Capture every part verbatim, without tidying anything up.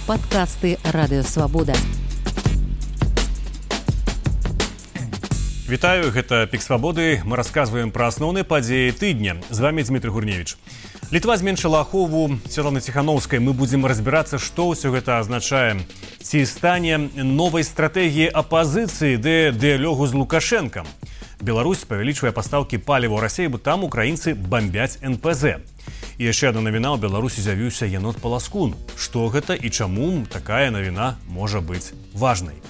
Падкасты Радыёвабода. Вітаю, гэта Пік Свабоды. Мы расказваем пра асноўныя падзеі тыдня. З вами Дмітрий Гурневіч. Літва зменшыла ахову Святланы Ціханаўскай. Мы будзем разбірацца, што ўсё гэта азначае. Ці стане новай стратэгіяй апазіцыі да дыялогу з Лукашэнкам. Беларусь павялічвае пастаўкі паліва ў Расіі, бо там украінцы бамбяць эн пэ зэ. І яшчэ адна навіна, ў Беларусі з'явіўся енот Паласкун. Што гэта і чаму такая навіна можа быць важнай?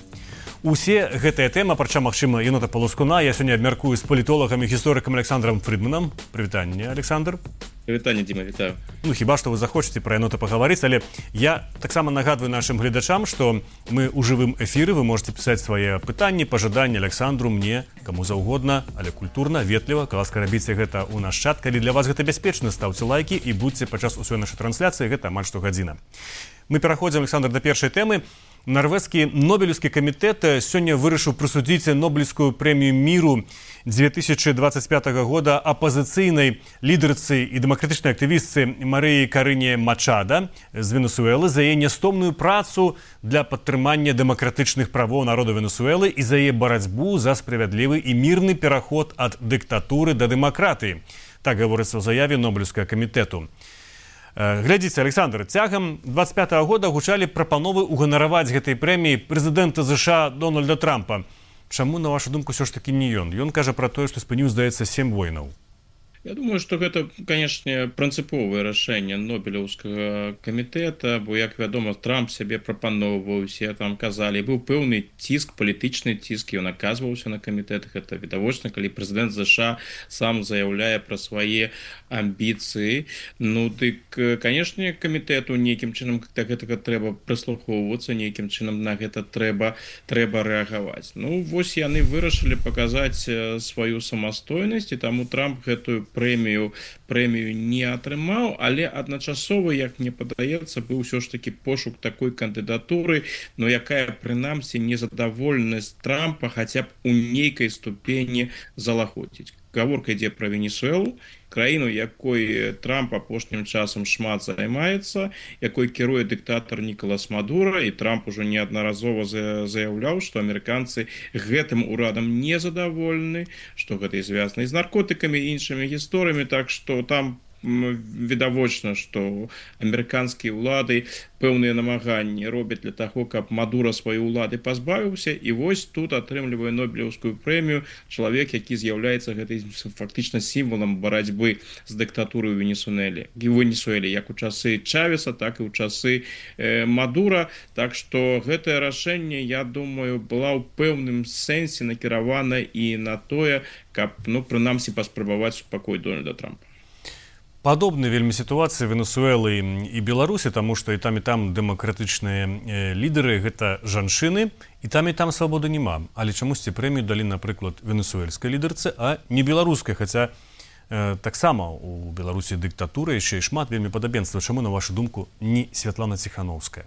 Усе гэтыя тэмы, апрача, магчыма, енота Паласкуна, я сёння абмяркую з палітолагам і гісторыкам Александром Фридманам. Прывітанне, Александр. Вітанне, Діма, вітаю. Ну, хіба што вы захочаце пра енота пагаварыць, але я таксама нагадваю нашым гледачам, што мы ў жывым эфіры, вы можете пісаць свае пытанні, пажаданні Александру, мне, каму заўгодна, але культурна, ветліва. Калі ласка, рабіце гэта ў наш чат. Калі для вас гэта бяспечна, ставце лайкі і будьце падчас усёй нашай трансляцыі, гэта амаль што гадзіна. Мы пераходзім, Александр, да першай тэмы. Нарвежскі Нобелеўскі камітэт сёння вырашыў прысудзіць Нобелеўскую прэмію міру две тысячи двадцать пятого года апазіцыйнай лідарцы і дэмакратычнай актывістцы Марыі Карыне Мачада з Венесуэлы за яе нястомную працу для падтрымання дэмакратычных правоў народу Венесуэлы і за яе барацьбу за справядлівы і мірны пераход ад дыктатуры да дэмакратыі. Так гаворыцца ў заяве Нобелеўскага камітэту. Глядзіце, Александр, цягам двадцать пятого года гучалі прапановы уганараваць гэтай прэміі прэзідэнта ЗША Дональда Трампа. Чаму, на вашу думку, ўсё ж такі не ён? Ён кажа пра тое, што спыніў, здаецца, сем войнаў. Я думаю, што гэта, канешне, прынцыповае рашэнне Нобелеўскага камітэта, бо, як вядома, Трамп сябе прапаноўваў, усе там казалі, быў пэўны ціск, палітычны ціск, ён аказваўся на камітэтах, гэта відавочна, калі прэзідэнт ЗША сам заяўляе пра свае амбіцыі. Ну, дык, канешне, камітэту нейкім чынам да гэтага трэба прыслухоўвацца, нейкім чынам на гэта трэба, трэба рэагаваць. Ну, вось яны вырашылі паказаць сваю самастойнасць, і таму Трамп гэтую прэмію прэмію не атрымаў, але адначасова, як мне падаецца, быў ўсё ж такі пошук такой кандыдатуры, но якая прынамсі незадаволенасць Трампа хаця б у нейкай ступені залагодзіць. Гаворка ідзе пра Венесуэлу, краіну, якой Трамп апошнім часам шмат займаецца, якой кіруе дыктатар Нікалас Мадура, і Трамп ужо неаднаразова заяўляў, што амерыканцы гэтым урадам незадаволены, што гэта і звязана з наркотыкамі і іншымі гісторыямі, так што там відавочна, што амерыканскія ўлады пэўныя намаганні робяць для таго, каб Мадура свае ўлады пазбавіўся, і вось тут атрымлівае Нобелеўскую прэмію чалавек, які з'яўляецца гэтай фактычна сімвалам барацьбы з дыктатурай у Венесуэле, і ў Венесуэле, як у часы Чавеса, так і ў часы э, Мадура. Так што гэтае рашэнне, я думаю, была ў пэўным сэнсе накіравана і на тое, каб, ну, прынамсі паспрабаваць супакоіць Дональда Трампа. Падобныя вельмі сітуацыі Венесуэлы і Беларусі, таму што і там і там дэмакратычныя лідары, гэта жанчыны, і там і там свабоды няма. Але чамусьці прэмію далі, напрыклад, венесуэльскай лідарцы, а не беларускай, хаця э, таксама у Беларусі дыктатура, яшчэ і шмат вельмі падабенства. Чаму, на вашу думку, не Святлана Ціханаўская?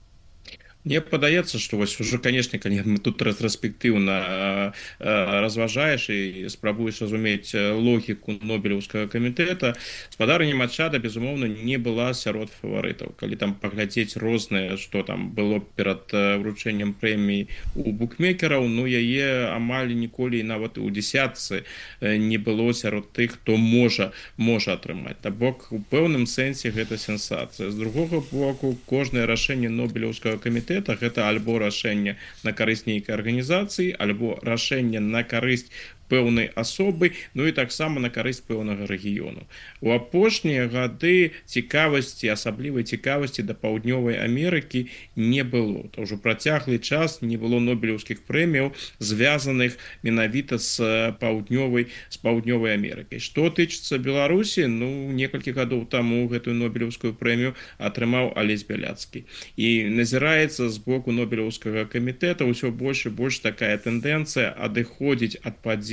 Мне падаецца, што вось ужо, канешне, калі тут рэтраспектыўна разважаеш і спрабуеш разумець логіку Нобелеўскага камітэта, спадарня Мачада, безумоўна, не была сярод фаварытаў. Калі там паглядзець рознае, што там было перад вручэннем прэміі у букмекераў, ну, яе амаль ніколі нават у дзесятцы не было сярод тых, хто можа, можа атрымаць. То бок, у пэўным сэнсе гэта сенсацыя. З другога боку, кожнае рашэнне Нобелеўскага камітэта гэта альбо рашэнне на карысць нейкай арганізацыі, альбо рашэнне на карысць пэўнай асобы, ну і таксама на карысць пэўнага рэгіёну. У апошнія гады цікавасці, асаблівай цікавасці да Паўднёвай Амерыкі не было. То ўжо працяглы час не было Нобелеўскіх прэміяў, звязаных менавіта з Паўднёвай, з Паўднёвай Амерыкай. Што тычыцца Беларусі, ну, некалькі гадоў таму гэтую Нобелеўскую прэмію атрымаў Алесь Бяляцкі. І назіраецца з боку Нобелеўскага камітэта ўсё больш і больш такая тэндэнцыя адыходзіць ад падзей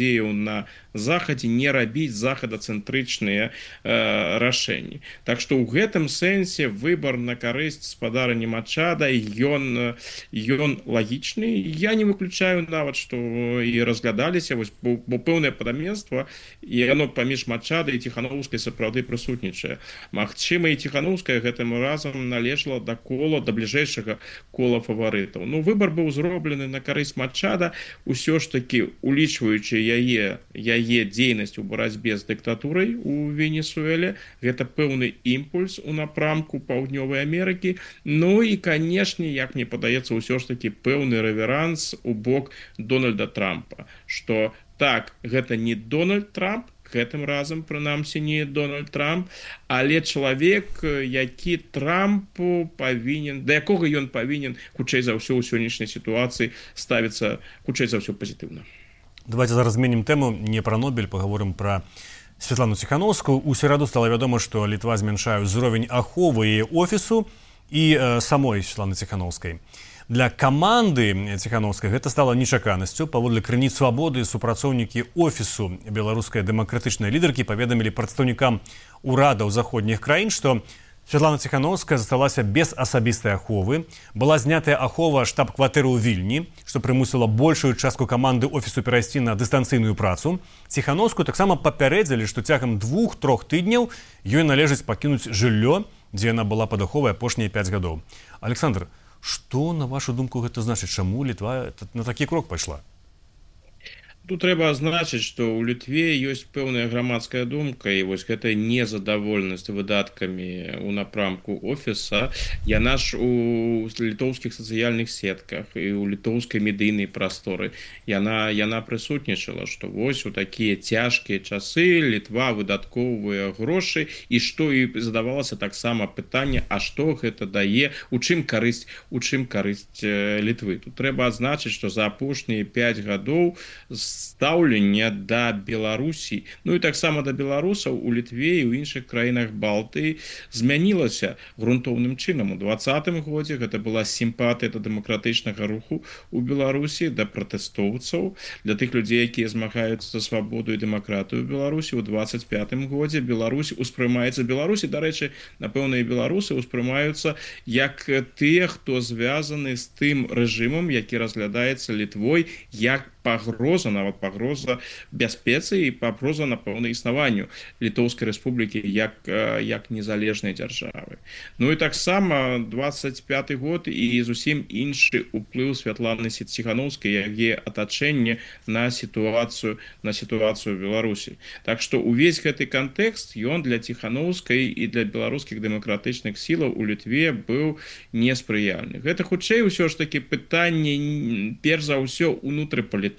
падзеяў на захадзе, не рабіць захадацэнтрычныя э, рашэнні. Так што ў гэтым сэнсе выбар на карысць спадарні Мачада ён, ён лагічны. Я не выключаю нават, што і разглядаліся, вось, бо, бо пэўнае падабенства і яно паміж Мачада і Ціханаўскай сапраўды прысутнічае. Магчыма, і Ціханаўская гэтым разам належала да кола, да бліжэйшага кола фаварытаў. Ну, выбар быў зроблены на карысць Мачада, усё ж такі улічваючы яе, яе дзейнасць у барацьбе з дыктатурай у Венесуэле. Гэта пэўны імпульс у напрамку Паўднёвай Амерыкі. Ну і, канешне, як мне падаецца, ўсё ж такі пэўны рэверанс у бок Дональда Трампа, што так, гэта не Дональд Трамп, гэтым разам, прынамсі, не Дональд Трамп, але чалавек, які Трампу павінен, да якога ён павінен, хутчэй за ўсё, ў сённяшняй сітуацыі ставіцца, хутчэй за ўсё, пазітыўна. Давайте зараз зменім тэму, не пра Нобель, паговорым пра Святлану Ціханаўскую. У сераду стала вядома, што Літва змяншае ўзровень аховы яе офісу і э, самой Святланы Ціханаўскай. Для каманды Ціханаўскай гэта стала нечаканасцю. Паводле крыніц свабоды супрацоўнікі офісу беларускай дэмакратычнай лідаркі паведамілі прадстаўнікам урадаў заходніх краін, што Святлана Ціханаўская засталася без асабістай аховы. Была знятая ахова штаб-кватэры ў Вільні, што прымусіла большую частку каманды офісу перайсці на дыстанцыйную працу. Ціханаўскую таксама папярэдзілі, што цягам двух-трох тыдняў ёй належыць пакінуць жыллё, дзе яна была пад аховай апошнія пяць гадоў. Александр, што, на вашу думку, гэта значыць? Чаму Літва на такі крок пайшла? Тут трэба азначыць, што ў Літве ёсць пэўная грамадская думка, і вось гэтая незадаволенасць выдаткамі ў напрамку офіса, яна ж у літоўскіх сацыяльных сетках і ў літоўскай медыйнай прасторы яна, яна прысутнічала, што вось у такія цяжкія часы Літва выдаткоўвае грошы, і што і задавалася таксама пытанне, а што гэта дае, у чым карысць, у чым карысць Літвы. Тут трэба адзначыць, што за апошнія пяць гадоў стаўленне да Беларусі, ну і таксама да беларусаў у Літве і ў іншых краінах Балтыі змянілася грунтоўным чынам. У двадцатым годзе гэта была сімпатыя да дэмакратычнага руху у Беларусі, да пратэстоўцаў, для тых людзей, якія змагаюцца за свабоду і дэмакратыю ў Беларусі. У двадцать пятым годзе Беларусь успрымаецца, Беларусі, дарэчы, напэўна, і беларусы успрымаюцца як тыя, хто звязаны з тым рэжымам, які разглядаецца Літвой як пагроза, нават пагроза бяспецы і пагроза, напэўна, існаванню Літоўскай рэспублікі як, як незалежнай дзяржавы. Ну і таксама двадцать пяты год і зусім іншы ўплыў Святланы Ціханаўскай, яе атачэнне на сітуацыю, на сітуацыю ў Беларусі. Так што увесь гэты кантэкст, ён для Ціханаўскай і для беларускіх дэмакратычных сілаў у Літве быў неспрыяльны. Гэта хутчэй усё ж такі пытанне, перш за ўсё, унутрыпалітычнае.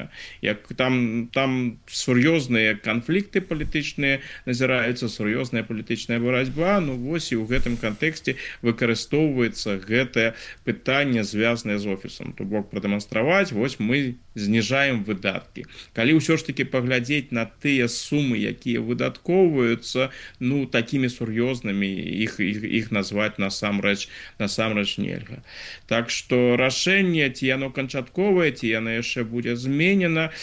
Як там, там сур'ёзныя канфлікты палітычныя назіраюцца, сур'ёзная палітычная барацьба, ну вось і ў гэтым кантэксце выкарыстоўваецца гэтае пытанне, звязанае з офісам. То бок прадэманстраваць, вось мы зніжаем выдаткі. Калі ўсё ж такі паглядзець на тыя сумы, якія выдаткоўваюцца, ну такімі сур'ёзнымі, іх, іх, іх назваць насамрэч, насамрэч нельга. Так што рашэнне, ці яно канчатковае, ці яно яшчэ будзе зменена,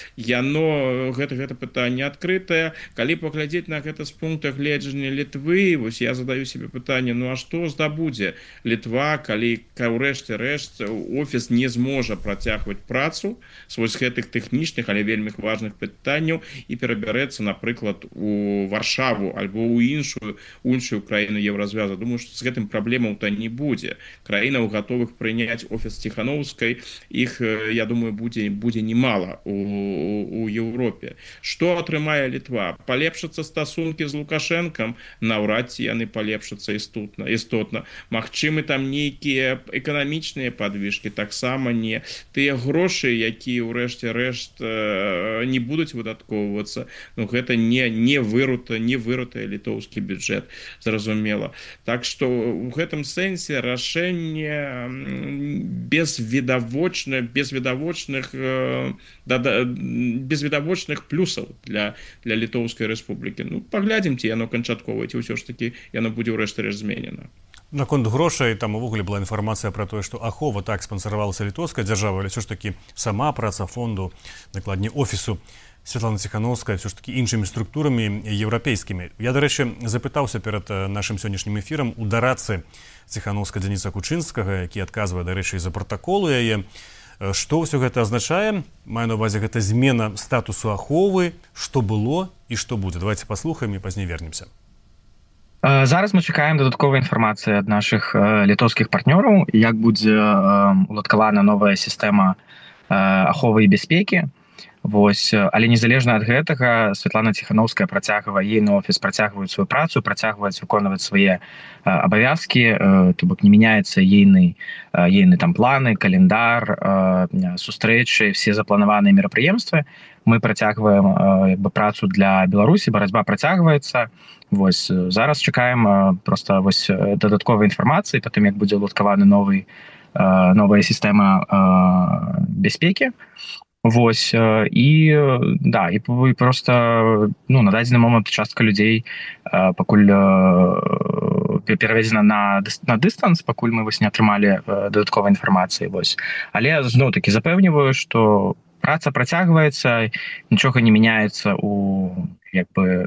яно, гэта, гэта пытанне адкрытае. Калі паглядзець на гэта з пункта гледжання Літвы, вось я задаю себе пытанне, ну а што здабудзе Літва, калі ўрэшце рэшт офіс не зможа працягваць працу з вось гэтых тэхнічных, але вельмі важных пытанняў і перабярэцца, напрыклад, у Варшаву альбо ў іншую, іншую краіну Еўразвяза. Думаю, што з гэтым праблемаў-то не будзе. Краінаў гатовых прыняць офіс Ціханаўскай, іх, я думаю, будзе, будзе немало у, у, у Еўропе. Што атрымае Літва? Палепшацца стасункі з Лукашэнкам? Наўрад ці яны палепшацца істотна, істотна. Магчымы там нейкія эканамічныя падвижкі? Таксама не. Тыя грошы, якія ўрэшце рэшт не будуць выдаткоўвацца, ну гэта не, не вырута, не вырутае літоўскі бюджэт, зразумела. Так што ў гэтым сэнсе рашэнне безвідавочна, безвідавочных безвідавочных плюсаў для, для Літоўскай рэспублікі. Ну, паглядзім, ці яно канчатковае, ці ўсё ж такі яно будзе ўрэшце рэшт зменена. Наконт грошай, там увогуле была інфармацыя пра тое, што ахова так спансаравалася літоўская дзяржава, але ўсё ж такі сама праца фонду, накладней офісу Святлана Ціхановская все ж таки іншымі структурамі еўрапейскімі. Я, дарэчы, запытаўся перад нашым сённяшнім эфірам у дарацы Ціхановскай Дзяніса Кучынскага, які адказвае, дарэчы, за пратаколы яе. Што ўсё гэта азначае? Маю на ўвазе гэта змена статусу аховы, што было і што будзе. Давайте паслухаем і пазней вернемся. Зараз мы чакаем дадатковай інфармацыі ад нашых літоўскіх партнёраў, як будзе уладкавана новая сістэма аховы і бяспекі. Вось, але незалежна ад гэтага Святлана Ціхановская працягвае, ейны офіс працягваюць сваю працу, працягваюць выконваць свае абавязкі, то бок не мяняецца ейны, ейны там планы, календар, сустрэчы, все запланаваныя мерапрыемствы. Мы працягваем як бы працу для Беларусі, барацьба працягваецца. Вось, зараз чакаем просто вось дадатковай інфармацыі, потым як будзе уладкаваны новый, новая сістэма бяспекі. Вось, і да, і просто ну, на дадзены момант частка людзей пакуль пераведзена на, на дыстанс, пакуль мы вось не атрымалі дадатковай інфармацыі. Вось. Але зноў-такі запэўніваю, што праца працягваецца, нічога не мяняецца у як бы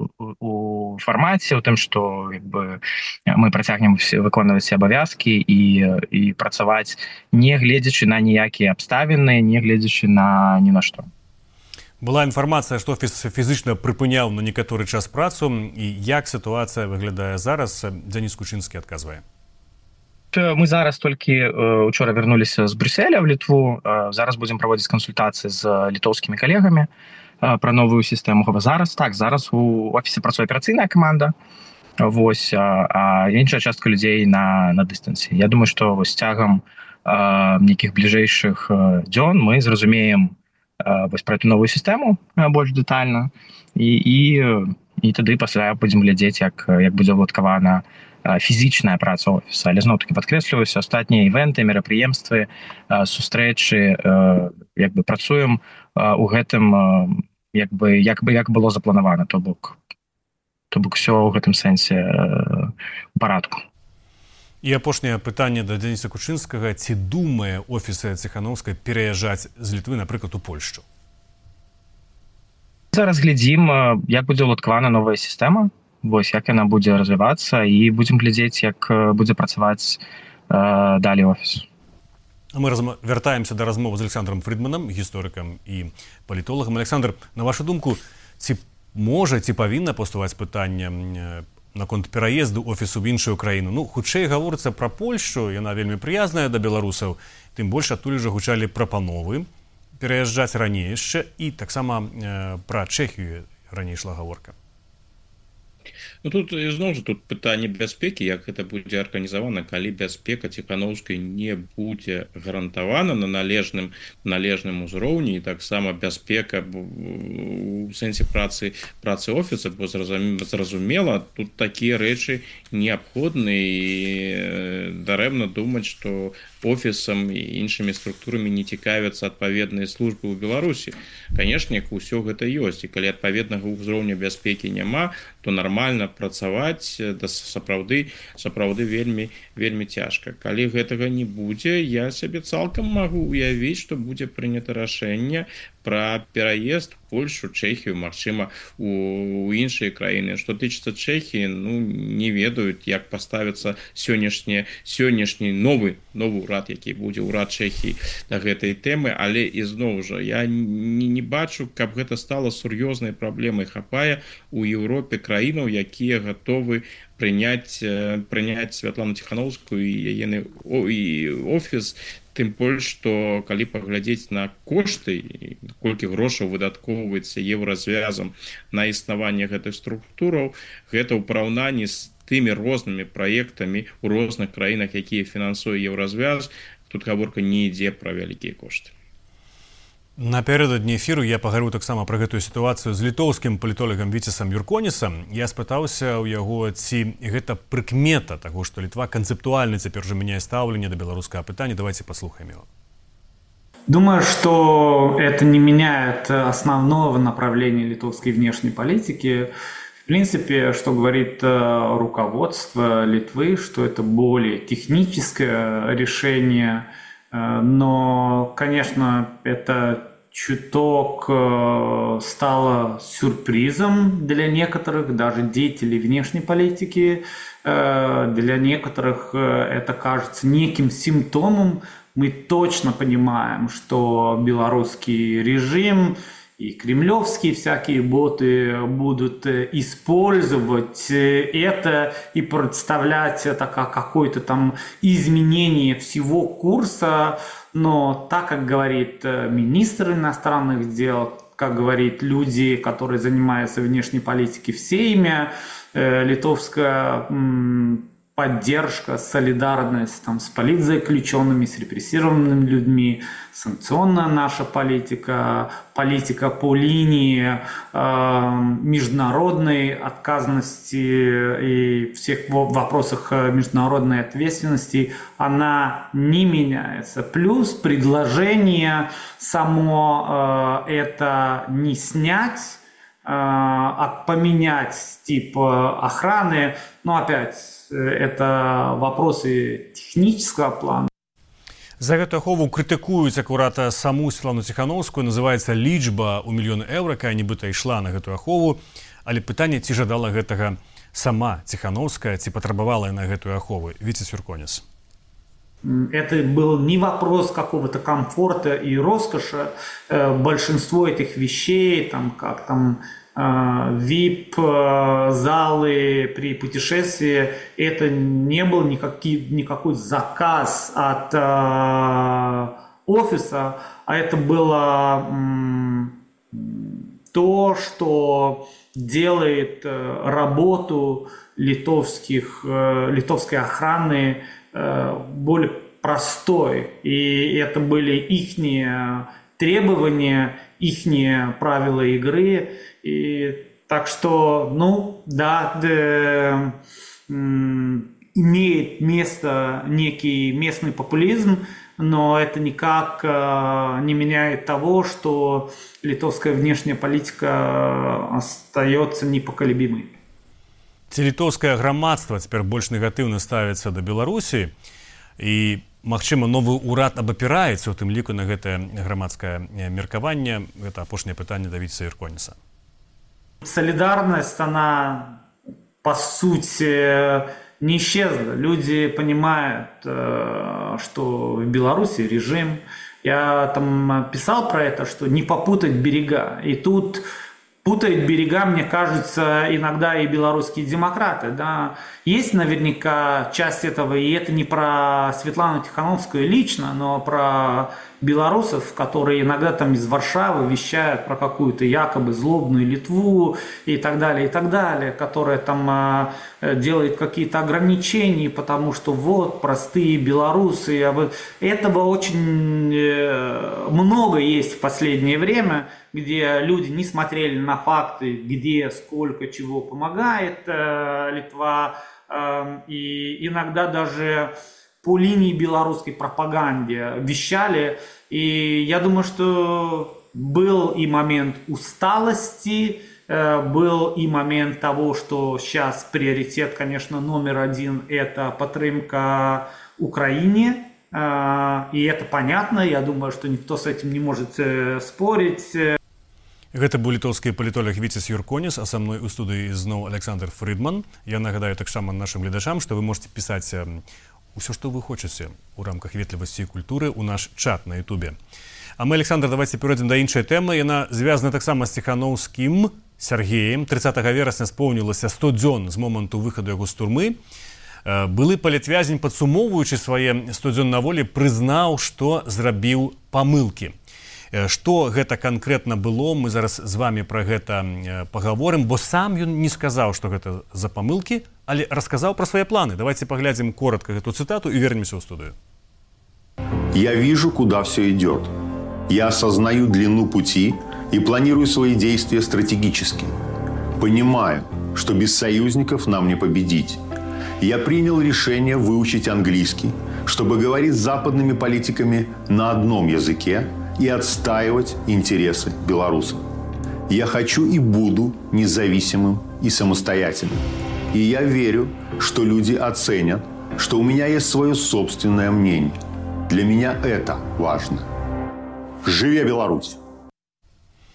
у фармаце, у тым, што як бы мы працягнем выконваць абавязкі і, і працаваць, не гледзячы на ніякія абставіны, не гледзячы на ні на што. Была інфармацыя, што офіс фізычна прыпыняў на некаторы час працу, і як сітуацыя выглядае зараз, Дзяніс Кучынскі адказвае. Мы зараз толькі учора вярнуліся з Брюсселя в Літву, зараз будзем праводзіць кансультацыі з літоўскімі калегамі про новую сістэму. Зараз так, зараз у офісе працуе аперацыйная каманда, вось, а, а іншая частка людзей на, на дыстансе. Я думаю, што вось цягам а, нейкіх бліжэйшых дзён мы зразумеем а, вось пра эту новую сістэму больш дэтальна, і, і, і тады пасля будзем глядзець, як, як будзе уладкавана фізічная праца офіса. Але зноў-такі падкрэсліваюся, астатнія івенты, мерапрыемствы, сустрэчы, як бы працуем у гэтым як бы, як бы, як было запланавана, то бок, то бок все ў гэтым сэнсе у парадку. І апошняе пытанне да Дзяніса Кучынскага. Ці думае офіс Ціхановскай пераязджаць з Літвы, напрыклад, у Польшчу? Зараз глядзім, як будзе уладкавана новая сістэма, вось, як яна будзе развівацца, і будзем глядзець, як будзе працаваць э, далей офіс. Мы вяртаемся да размовы з Александром Фрідманам, гісторыкам і палітолагам. Александр, на вашу думку, ці можа, ці павінна паўставаць пытанне наконт пераезду офісу в іншую краіну? Ну, хутчэй гаворыцца пра Польшчу, яна вельмі прыязная да беларусаў, тым больш адтуль жа гучалі прапановы пераязджаць раней яшчэ, і таксама э, пра Чэхію раней ішла гаворка. Ну, тут зноў жа тут пытанне бяспекі, як гэта будзе арганізавана, калі бяспека Ціхановскай не будзе гарантавана на належным належным узроўні, і таксама бяспека у сэнсе працы працы офіса, бо зразумела, тут такія рэчы неабходны, і дарэмна думаць, што офісам і іншымі структурамі не цікавяцца адпаведныя службы ў Беларусі. Канешне, усё гэта ёсць, і калі адпаведнага ўзроўня бяспекі няма, то нармальна працаваць да сапраўды сапраўды вельмі вельмі цяжка. Калі гэтага не будзе, я сабе цалкам магу уявіць, што будзе прынята рашэнне пра пераезд у Польшу, Чэхію, магчыма, у, у іншыя краіны. Што тычыцца Чэхіі, ну, не ведаюць, як паставіцца сённяшні сённяшні новы новы ўрад, які будзе ўрад Чэхіі да гэтай тэмы, але і зноў жа я не, не бачу, каб гэта стала сур'ёзнай праблемай. Хапае у Еўропе краінаў, якія гатовы прыняць прыняць Святлану Ціхановскую і яе офіс. Тым больш, што калі паглядзець на кошты, колькі грошаў выдаткоўваецца еўразвязам на існаванне гэтых структураў, гэта ў параўнанні з тымі рознымі праектамі ў розных краінах, якія фінансуе еўразвяз, тут гаворка не ідзе пра вялікія кошты. Напярэдадні эфіру я пагаварыў таксама пра гэтую сітуацыю з літоўскім палітолагам Віцесам Юрконісам. Я спытаўся ў яго, ці гэта прыкмета таго, што Літва канцэптуальна цяпер уже мяняе стаўленне да беларускага пытання. Давайте послухаем его. Думаю, что это не меняет основного направления литовской внешней политики. В принципе, что говорит руководство Литвы, что это более техническое решение. Но, конечно, это чуток стало сюрпризом для некоторых, даже деятелей внешней политики. Для некоторых это кажется неким симптомом. Мы точно понимаем, что белорусский режим и кремлевские всякие боты будут использовать это и представлять это как какое-то там изменение всего курса. Но так, как говорит министр иностранных дел, как говорит люди, которые занимаются внешней политикой в Сейме, литовская поддержка, солидарность там, с политзаключенными, с репрессированными людьми, санкционная наша политика, политика по линии э, международной отказанности и всех вопросах международной ответственности, она не меняется. Плюс предложение само э, это не снять, а поменять тип охраны, но опять это вопросы технического плана. За гэтую ахову крытыкуюць акурат саму Светлану Ціхановскую, называецца лічба ў мільён еўра, якая нібыта ішла на гэтую ахову, але пытанне, ці жадала гэтага сама Ціхановская, ці патрабавала яна гэтую ахову. Віце-Сюрконіс. Это был не вопрос какого-то комфорта и роскоши. Большинство этих вещей, там, как там ви ай пи-залы при путешествии, это не был никакой, никакой заказ от э, офиса, а это было м, то, что делает э, работу литовских, э, литовской охраны более простой. И это были ихние требования, ихние правила игры. И так что, ну, да, да имеет место некий местный популизм, но это никак не меняет того, что литовская внешняя политика остается непоколебимой. Ці літоўскае грамадства цяпер больш негатыўна ставіцца да Беларусі і, магчыма, новы ўрад абапіраецца, у тым ліку на гэтае грамадскае меркаванне. Гэта апошняе пытанне да Віце-Сюрконіса. Солидарность, она, по сути, не исчезла. Люди понимают, что в Беларуси режим. Я там писал про это, что не попутать берега. И тут путают берега, мне кажется, иногда и белорусские демократы. Да. Есть наверняка часть этого, и это не про Светлану Тихановскую лично, но про белорусов, которые иногда там из Варшавы вещают про какую-то якобы злобную Литву и так далее, и так далее, которая там э, делает какие-то ограничения, потому что вот простые белорусы. Этого очень э, много есть в последнее время, где люди не смотрели на факты, где, сколько, чего помогает э, Литва, э, и иногда даже по линии белорусской пропаганды вещали. И я думаю, что был и момент усталости, э, был и момент того, что сейчас приоритет, конечно, номер один – это поддержка Украине. Э, и это понятно, я думаю, что никто с этим не может э, спорить. Гэта быў літоўскі палітолог Віце-Сюрконіс, а са мной у студыі зноў Александр Фридман. Я нагадаю таксама нашим гледачам, што вы можете пісаць усё, што вы хочаце у рамках ветлівасці і культуры ў наш чат на Ютубе. А мы, Александр, давайте перайдзем да іншай тэмы. Яна звязана таксама з Ціхановскім Сяргеем. трыццатага верасня споўнілася сто дзён з моманту выхаду яго з турмы. Былы палітвязень, падсумоўваючы свае сто дзён на волі, прызнаў, што зрабіў памылкі. Што гэта канкрэтна было, мы зараз з вами пра гэта пагаворым, бо сам ён не сказаў, што гэта за памылкі, але расказаў пра свае планы. Давайте поглядим коротко эту цитату и вернемся в студию. Я вижу, куда все идет. Я осознаю длину пути и планирую свои действия стратегически. Понимаю, что без союзников нам не победить. Я принял решение выучить английский, чтобы говорить с западными политиками на одном языке и отстаивать интересы белорусов. Я хочу и буду независимым и самостоятельным. И я верю, что люди оценят, что у меня есть свое собственное мнение. Для меня это важно. Живе Беларусь!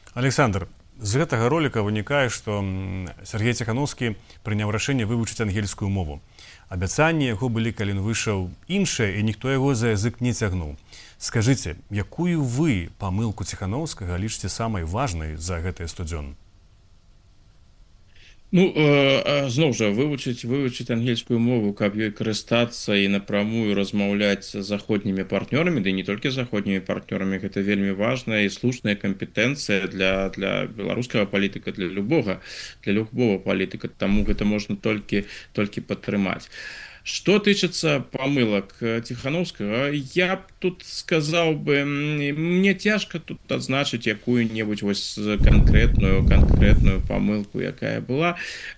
Александр, з гэтага роліка вынікае, што Сергей Ціхановскі прыняў рашэнне вывучыць ангельскую мову. Абяцанні яго былі, калі ён выйшаў, іншыя, і ніхто яго за язык не цягнуў. Скажыце, якую вы памылку Ціхановскага лічыце самай важнай за гэтыя сто дзён? Ну, э, зноў жа, вывучыць, вывучыць ангельскую мову, каб ёй карыстацца і напрамую размаўляць з заходнімі партнёрамі, ды не толькі з заходнімі партнёрамі, гэта вельмі важная і слушная кампетэнцыя для, для беларускага палітыка, для любога, для любого палітыка, таму гэта можна толькі, толькі падтрымаць. Что тычыцца памылак Ціхановскага, я б тут сказаў бы, мне цяжка тут адзначыць якую-небудзь вось канкрэтную канкрэтную памылку, якая была.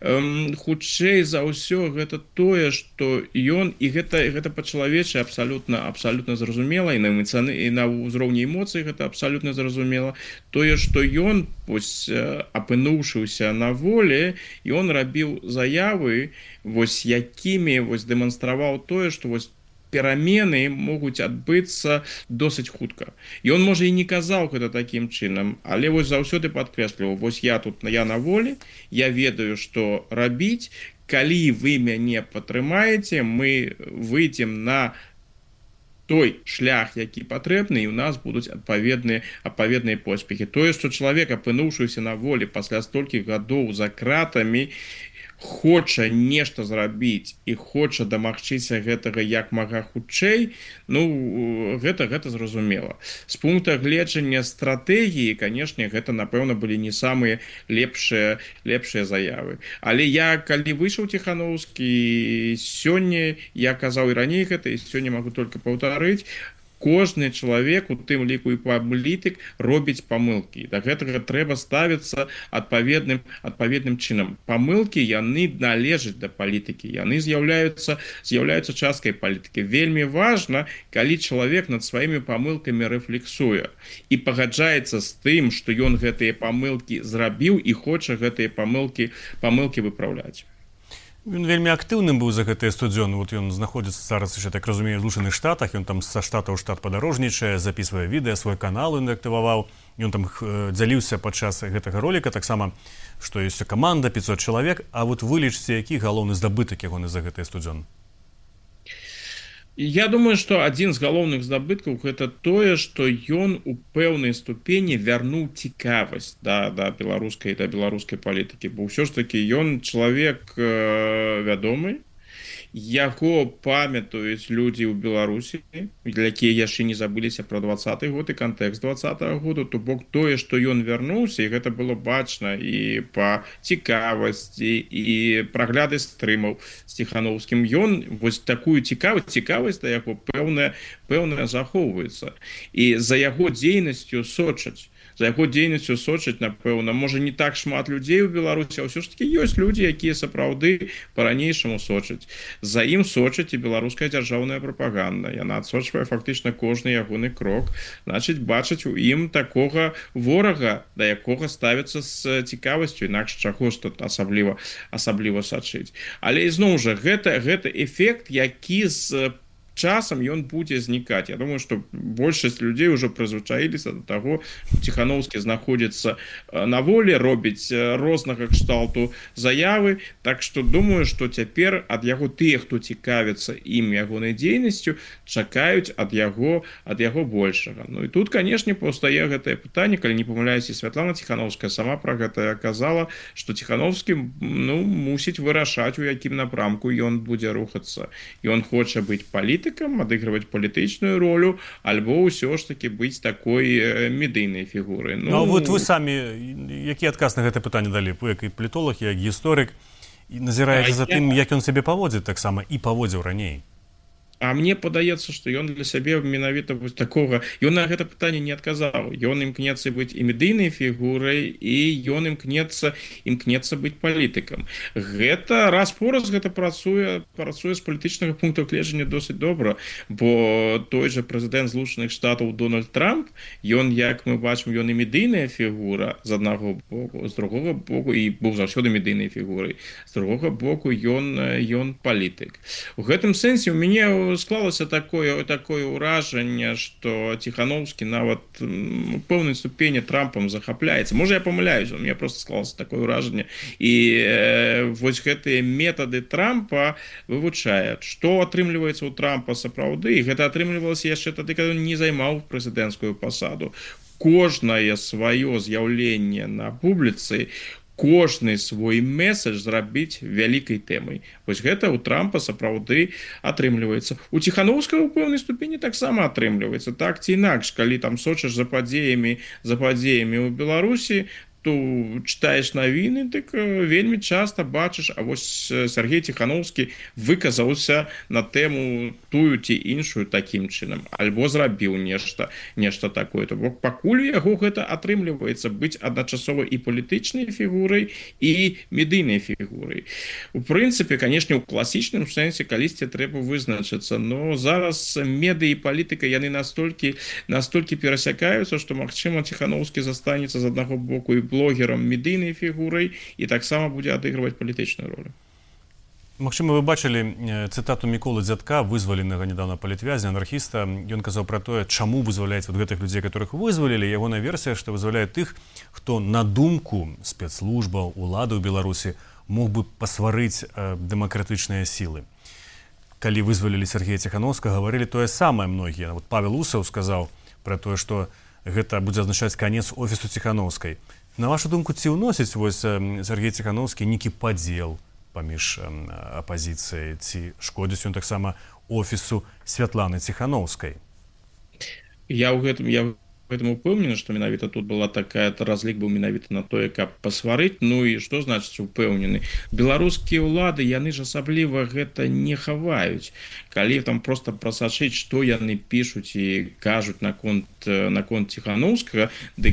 Хутчэй за ўсё гэта тое, што ён, і гэта, гэта па-чалавечы абсалютна абсалютна зразумела, і на эмоцыйны, і на ўзроўні эмоцый гэта абсалютна зразумела, тое, што ён, вось апынуўшыўся на волі, ён рабіў заявы, вось якімі вось дэманстраваў тое, што вось перамены могуць адбыцца досыць хутка. Ён, можа, і не казаў гэта такім чынам, але вось заўсёды падкрэсліваў, вось я тут, я на волі, я ведаю, што рабіць, калі вы мяне падтрымаеце, мы выйдзем на той шлях, які патрэбны, і ў нас будуць адпаведныя адпаведныя поспехі. Тое, што чалавек, апынуўшыся на волі пасля столькіх гадоў за кратамі, хоча нешта зрабіць і хоча дамагчыся гэтага як мага хутчэй, ну, гэта, гэта зразумела. З пункта гледжання стратэгіі, канешне, гэта, напэўна, былі не самыя лепшыя, лепшыя заявы. Але я, калі выйшаў Ціхановскі, сёння, я казаў і раней гэта, і сёння магу толькі паўтарыць, кожны чалавек, у тым ліку і палітык, робіць памылкі. Да гэтага трэба ставіцца адпаведным, адпаведным чынам. Памылкі, яны належаць да палітыкі, яны з'яўляюцца, з'яўляюцца часткай палітыкі. Вельмі важна, калі чалавек над сваімі памылкамі рэфлексуе і пагаджаецца з тым, што ён гэтыя памылкі зрабіў і хоча гэтыя памылкі, памылкі выпраўляць. Ён вельмі актыўным быў за гэтыя сто дзён. Вот ён знаходзіцца зараз, я так разумею, в Злучаных Штатах, ён там са штата ў штат падарожнічае, запісвае відэа, свой канал ён актываваў, ён там дзяліўся падчас гэтага роліка, таксама, што ёсць каманда, пятьсот чалавек, а вот вылічце, які галоўны здабытак ягоны за гэтыя сто дзён? Я думаю, што адзін з галоўных здабыткаў гэта тое, што ён у пэўнай ступені вярнуў цікавасць да, да беларускай да беларускай палітыкі, бо ўсё ж такі ён чалавек э, вядомы, яго памятаюць людзі ў Беларусі, якія яшчэ не забыліся пра дваццаты год і кантэкст дваццатага году, то бок тое, што ён вярнуўся, і гэта было бачна і па цікавасці, і прагляды стрымаў з Ціхановскім. Ён вось такую цікавасць, цікавасць да яго пэўная, пэўная захоўваецца. І за яго дзейнасцю сочаць. За яго дзейнасцю сочаць, напэўна, можа, не так шмат людзей у Беларусі, а ўсё ж такі ёсць людзі, якія сапраўды па-ранейшаму сочаць. За ім сочаць і беларуская дзяржаўная прапаганда. Яна адсочвае фактычна кожны ягоны крок. Значыць, бачаць у ім такога ворага, да якога ставіцца з цікавасцю, інакш чаго ж тут асабліва, асабліва сачыць. Але ізноў жа, гэта, гэта эфект, які з часам ён будзе знікаць. Я думаю, што большасць людзей ўжо прызвычаіліся да таго, што Ціхановскі знаходзіцца на волі, робіць рознага кшталту заявы, так што думаю, што цяпер ад яго тыя, хто цікавіцца ім ягонай дзейнасцю, чакаюць ад яго, ад яго большага. Ну і тут, канешне, паўстае гэтае пытанне, калі не памыляюся, Святлана Ціхановская сама пра гэта казала, што Ціхановскі, ну, мусіць вырашаць, у якім напрамку ён будзе рухацца. Ён хоча быць палітыкам, адыгрываць палітычную ролю, альбо ўсё ж такі быць такой медыйнай фігурай. Ну, а вот вы самі, які адказ на гэта пытанне далі? Вы як і палітолог, як гісторык, назіраеце за тым, як ён сябе паводзіць таксама і паводзіў раней? А мне падаецца, што ён для сябе менавіта вось такога, ён на гэта пытанне не адказаў. Ён імкнецца быць і медыйнай фігурай, і ён імкнецца імкнецца быць палітыкам. Гэта раз-пораз гэта працуе, працуе з палітычнага пункту гледжання досыць добра, бо той жа прэзідэнт Злучаных Штатаў Дональд Трамп, ён, як мы бачым, ён і медыйная фігура з аднаго боку, з другога боку, і быў заўсёды медыйнай фігурай, з другога боку ён, ён палітык. У гэтым сэнсе у мяне склалася такое такое ўражанне, што Ціхановскі нават у пэўнай ступені Трампам захапляецца. Можа, я памыляюсь, у меня просто склалася такое ўражанне. І э, вось гэтыя метады Трампа вывучаюць, што атрымліваецца ў Трампа сапраўды, і гэта атрымлівалася яшчэ тады, калі ён не займаў прэзідэнцкую пасаду. Кожнае сваё з'яўленне на публіцы, кожны свой месседж зрабіць вялікай тэмай. Вось гэта ў Трампа сапраўды атрымліваецца. У Ціхановскага ў пэўнай ступені таксама атрымліваецца. Так ці інакш, калі там сочыш за падзеямі, за падзеямі ў Беларусі, то читаешь навіны, так вельмі часто бачыш, а вось Сергей Ціхановскі выказаўся на тэму тую ці іншую такім чынам, альбо зрабіў нешта, нешта такое. То бок пакуль яго гэта атрымліваецца быць адначасова і палітычнай фігурай, і медыйнай фігурай. У прынцыпе, канешне, у класічным сэнсе калісьці трэба вызначыцца, но зараз медыа і палітыка яны настолькі, настолькі перасякаюцца, што, магчыма, Ціхановскі застанецца з аднаго боку і блогерам, медыйнай фігурай, і таксама будзе адыгрываць палітычную ролю. Магчыма, вы бачылі цытату Міколы Дзядка, вызваленага недавно палітвязня, анархіста. Ён казаў пра тое, чаму вызваляецца вот гэтых людзей, которых вызвалілі. Ягоная версія, што вызваляе тых, хто на думку спецслужбаў, улады ў Беларусі мог бы пасварыць э, дэмакратычныя сілы. Калі вызвалілі Сергея Ціхановскага, гаварылі тое самае многія. Вот Павел Усаў сказаў пра тое, што гэта будзе азначаць канец офісу Ціхановскай. На вашу думку, ці ўносіць вось Сергей Ціхановскі нейкі падзел паміж апазіцыяй, ці шкодзіць ён таксама офісу Святланы Ціхановскай? Я ў гэтым я Поэтому упэўнены, што менавіта тут была такая разлік быў менавіта на тое, каб пасварыць. Ну і што значыць упэўнены? Беларускія ўлады, яны ж асабліва гэта не хаваюць. Калі там проста прасачыць, што яны пішуць і кажуць наконт наконт Ціхановскага, дык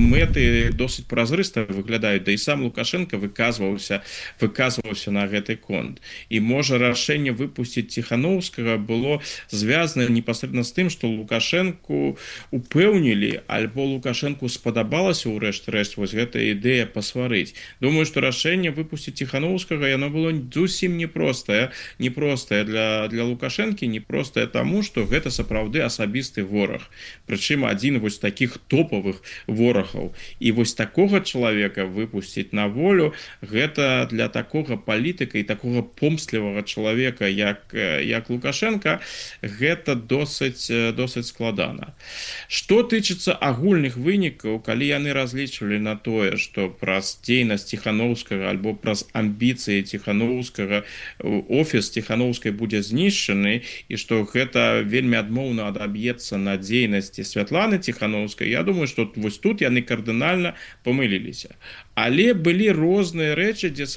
мэты досыць празрыста выглядаюць. Да і сам Лукашенко выказваўся выказваўся на гэты конт. І можа рашэнне выпусціць Ціхановскага было звязана непасрэдна з тым, што Лукашенку упэўнілі, альбо Лукашенку спадабалася ў рэшт-рэшт вось гэтая ідэя пасварыць. Думаю, што рашэнне выпусціць Ціхановскага яно было зусім непростае, непростае для для Лукашэнкі, непростае таму, што гэта сапраўды асабісты вораг. Прычым адзін вось такіх топавых ворагаў. І вось такога чалавека выпусціць на волю, гэта для такога палітыка і такога помслівага чалавека, як як Лукашенка, гэта досыць досыць складана. Што тычыцца агульных вынікаў, калі яны разлічвалі на тое, што праз дзейнасць Ціхановскага альбо праз амбіцыі Ціхановскага офіс Ціхановскай будзе знішчаны і што гэта вельмі адмоўна адаб'ецца на дзейнасці Святланы Ціхановскай, я думаю, што вось тут яны кардынальна памыліліся. Але былі розныя рэчы, дзе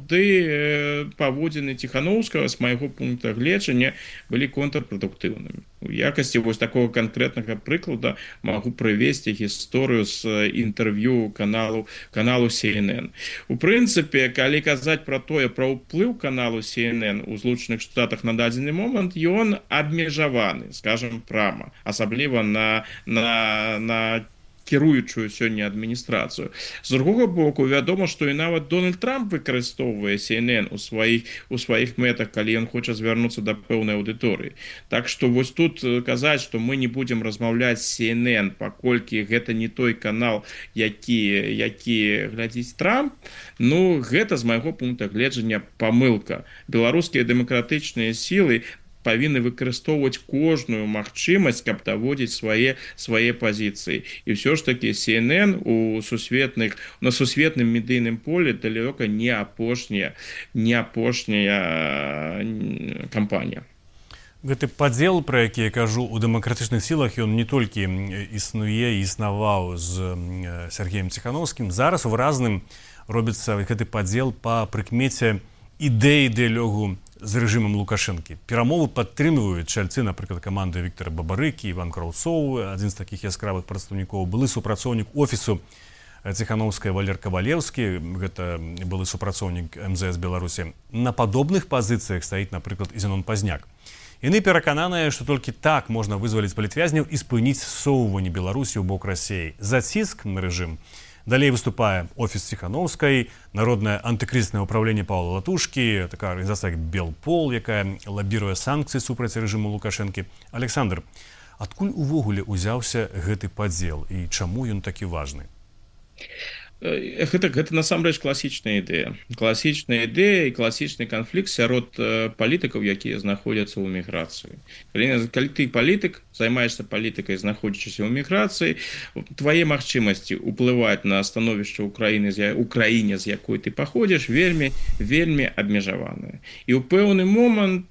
сапраўды паводзіны Ціхановскага, з майго пункта гледжання, былі контрпрадуктыўнымі. У якасці вось такого канкрэтнага прыклада магу прывесці гісторыю з інтэрв'ю каналу каналу Си Эн Эн. У прынцыпе, калі казаць пра тое, пра ўплыў каналу Си Эн Эн у Злучаных Штатах на дадзены момант, ён абмежаваны, скажам прама, асабліва на на на кіруючую сёння адміністрацыю. З другога боку, вядома, што і нават Дональд Трамп выкарыстоўвае Си Эн Эн у сваіх у сваіх мэтах, калі ён хоча звярнуцца да пэўнай аўдыторыі. Так што вось тут казаць, што мы не будзем размаўляць з Си Эн Эн, паколькі гэта не той канал, які які глядзіць Трамп, ну гэта з майго пункта гледжання памылка. Беларускія дэмакратычныя сілы павінны выкарыстоўваць кожную магчымасць, каб даводзіць свае свае пазіцыі. І ўсё ж такі Си Эн Эн у сусветных на сусветным медыйным полі далёка не апошняя не апошняя кампанія. Гэты падзел, пра які я кажу, у дэмакратычных сілах, ён не толькі існуе і існаваў з Сергеем Ціхановскім. Зараз у выразным робіцца гэты падзел па прыкмеце ідэі дыялогу з рэжымам Лукашэнкі. Перамовы падтрымліваюць чальцы, напрыклад, каманды Віктора Бабарыкі, Іван Краўцоў, адзін з такіх яскравых прадстаўнікоў, былы супрацоўнік офісу Ціхановскай Валер Кавалеўскі, гэта былы супрацоўнік эм зэ эс Беларусі. На падобных пазіцыях стаіць, напрыклад, і Зенон Пазняк. Яны перакананыя, што толькі так можна вызваліць палітвязняў і спыніць ссоўванне Беларусі ў бок Расіі. Заціск на рэжым Далей выступае офіс Ціхановскай, народнае антыкрызіснае ўпраўленне Паўла Латушкі, такая арганізацыя як Белпол, якая лабіруе санкцыі супраць рэжыму Лукашэнкі. Александр, адкуль увогуле узяўся гэты падзел і чаму ён такі важны? Гэта, гэта насамрэч класічная ідэя. Класічная ідэя і класічны канфлікт сярод палітыкаў, якія знаходзяцца ў міграцыі. Калі, калі ты палітык, займаешься палітыкай, знаходзячыся ў міграцыі, твае магчымасці ўплываць на становішча Украіны, у краіне, з якой ты паходзіш, вельмі, вельмі абмежаваныя. І ў пэўны момант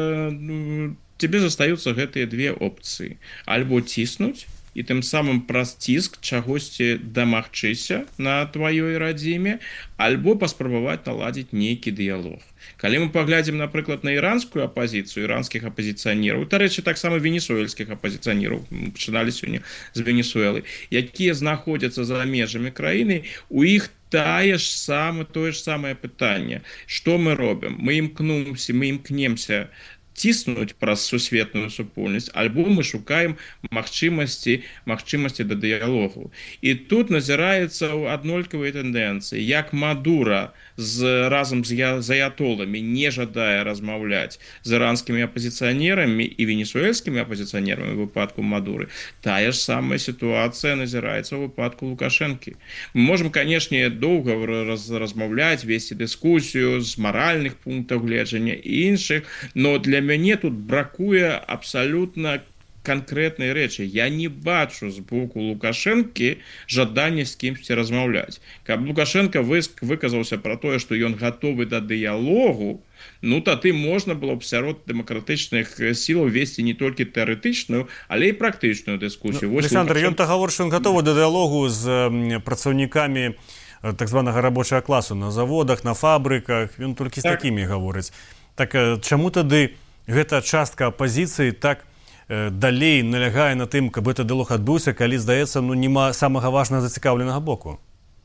э, тебе застаюцца гэтыя две опцыі. Альбо ціснуць, і тым самым праз ціск чагосьці дамагчыся на тваёй радзіме, альбо паспрабаваць наладзіць нейкі дыялог. Калі мы паглядзім, напрыклад, на іранскую апазіцыю, іранскіх апазіцыянераў, дарэчы, таксама венесуэльскіх апазіцыянераў, пачыналі сёння з Венесуэлы, якія знаходзяцца за межамі краіны, у іх тае ж самае, тое ж самае пытанне. Што мы робім? Мы імкнемся, мы імкнемся ціснуць праз сусветную супольнасць, альбо мы шукаем магчымасці, магчымасці да дыялогу. І тут назіраецца аднолькавыя тэндэнцыі. Як Мадура з, разам з аятоламі не жадае размаўляць з іранскімі апазіцыянерамі і венесуэльскімі апазіцыянерамі ў выпадку Мадуры, тая ж самая сітуацыя назіраецца ў выпадку Лукашэнкі. Мы можам, канешне, доўга раз, размаўляць, весці дыскусію з маральных пунктаў гледжання і іншых, но для мяне тут бракуе абсалютна канкрэтнай рэчы. Я не бачу з боку Лукашэнкі жадання з кімсьці размаўляць. Каб Лукашенко выказаўся пра тое, што ён гатовы да дыялогу, ну тады можна было б сярод дэмакратычных сілаў весці не толькі тэарэтычную, але і практычную дыскусію. Ну, Александр, Лукашенко... ён то гаворыць, што ён гатовы да дыялогу з працаўнікамі так званага рабочага класу на заводах, на фабрыках. Ён толькі з так. такімі гаворыць. Так чаму тады гэта частка апазіцыі так э, далей налягае на тым, каб гэты дыялог адбыўся, калі, здаецца, ну, нема самага важнага зацікаўленага боку?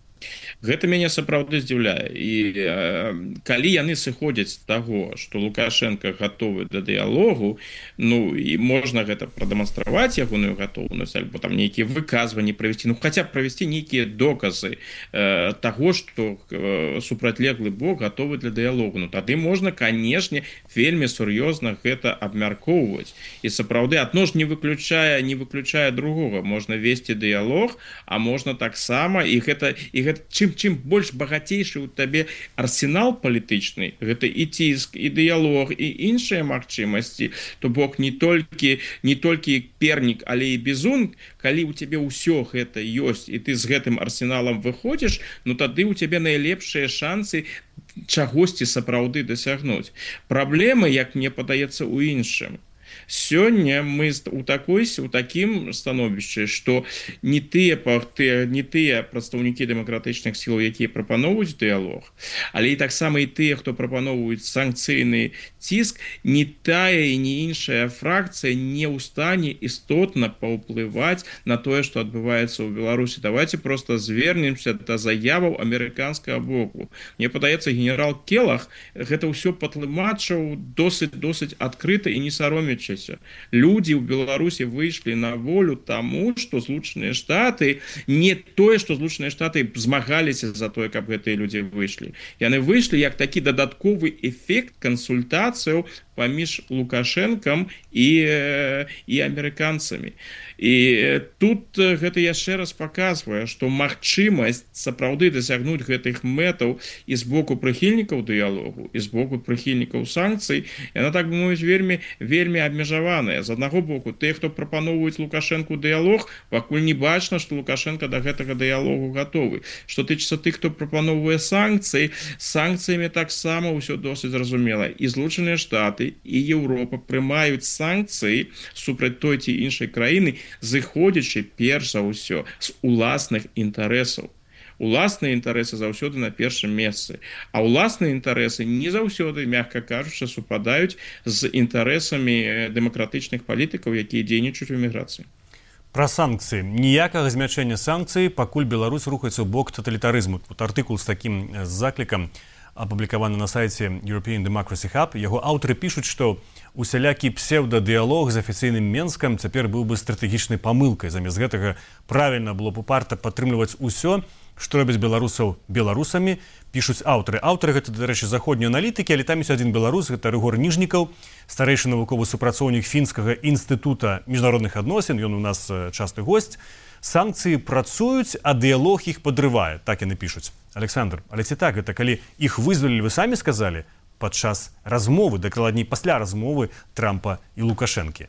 Гэта мяне сапраўды здзіўляе. І э, калі яны сыходзяць з таго, што Лукашенко гатовы да дыялогу, ну і можна гэта прадэманстраваць ягоную гатоўнасць, альбо там нейкія выказванні правесці, ну хаця б правесці нейкія доказы э, таго, што э, супрацьлеглы бок гатовы для дыялогу. Ну тады можна, канешне, вельмі сур'ёзна гэта абмяркоўваць. І сапраўды адно ж не выключае, не выключае другога. Можна весці дыялог, а можна таксама, і гэта, і гэта чым чым больш багацейшы ў табе арсенал палітычны, гэта і ціск, і дыялог, і іншыя магчымасці, то бок не толькі, не толькі пернік, але і бізун, калі ў цябе ўсё гэта ёсць, і ты з гэтым арсеналам выходзіш, ну тады ў цябе найлепшыя шансы чагосьці сапраўды дасягнуць. Праблема, як мне падаецца, у іншым. Сёння мы у такой, у такім становішчы, што не тыя, не тыя прадстаўнікі дэмакратычных сілаў, якія прапаноўваюць дыялог, але і таксама і тыя, хто прапаноўваюць санкцыйны ціск, не тая і не іншая фракцыя не ў стане істотна паўплываць на тое, што адбываецца ў Беларусі. Давайте просто звернемся да заяваў амерыканскага боку. Мне падаецца, генерал Келах гэта ўсё патлумачыў досыць-досыць адкрыта і не саромячыся. Людзі ў Беларусі выйшлі на волю таму, што Злучаныя Штаты, не тое, што Злучаныя Штаты змагаліся за тое, каб гэтыя людзі выйшлі. Яны выйшлі як такі дадатковы эфект кансультацыяў паміж Лукашэнкам і, і амерыканцамі. І тут гэта яшчэ раз паказвае, што магчымасць сапраўды дасягнуць гэтых мэтаў і з боку прыхільнікаў дыялогу, і з боку прыхільнікаў санкцый, яна, так бы мовіць, вельмі, вельмі абмежаваная. З аднаго боку, тыя, хто прапаноўваюць Лукашэнку дыялог, пакуль не бачна, што Лукашенко да гэтага дыялогу гатовы. Што тычыцца тых, хто прапаноўвае санкцыі, санкцыямі таксама ўсё досыць зразумела. І Злучаныя Штаты, і Еўропа прымаюць санкцыі супраць той ці іншай краіны, зыходзячы перш за ўсё з уласных інтарэсаў. Уласныя інтарэсы заўсёды на першым месцы, а ўласныя інтарэсы не заўсёды, мякка кажучы, супадаюць з інтарэсамі дэмакратычных палітыкаў, якія дзейнічаюць у эміграцыі. Пра санкцыі. Ніякага змяншэння санкцый, пакуль Беларусь рухаецца ў бок таталітарызму. Вот артыкул з такім заклікам апублікаваны на сайце European Democracy Hub. Яго аўтары пішуць, што усялякі псеўдадыялог з афіцыйным Менскам цяпер быў бы стратэгічнай памылкай. Замест гэтага правільна было б упарта падтрымліваць усё, што робяць беларусаў беларусамі, пішуць аўтары. Аўтары гэта, дарэчы, заходнія аналітыкі, але там ёсць адзін беларус, гэта Рыгор Ніжнікаў, старэйшы навуковы супрацоўнік фінскага інстытута міжнародных адносін, ён у нас часты госць. Санкцыі працуюць, а дыялог іх падрывае, так яны пішуць. Александр, але ці так гэта, калі іх вызвалілі, вы самі сказалі, падчас размовы, дакладней пасля размовы Трампа і Лукашэнкі?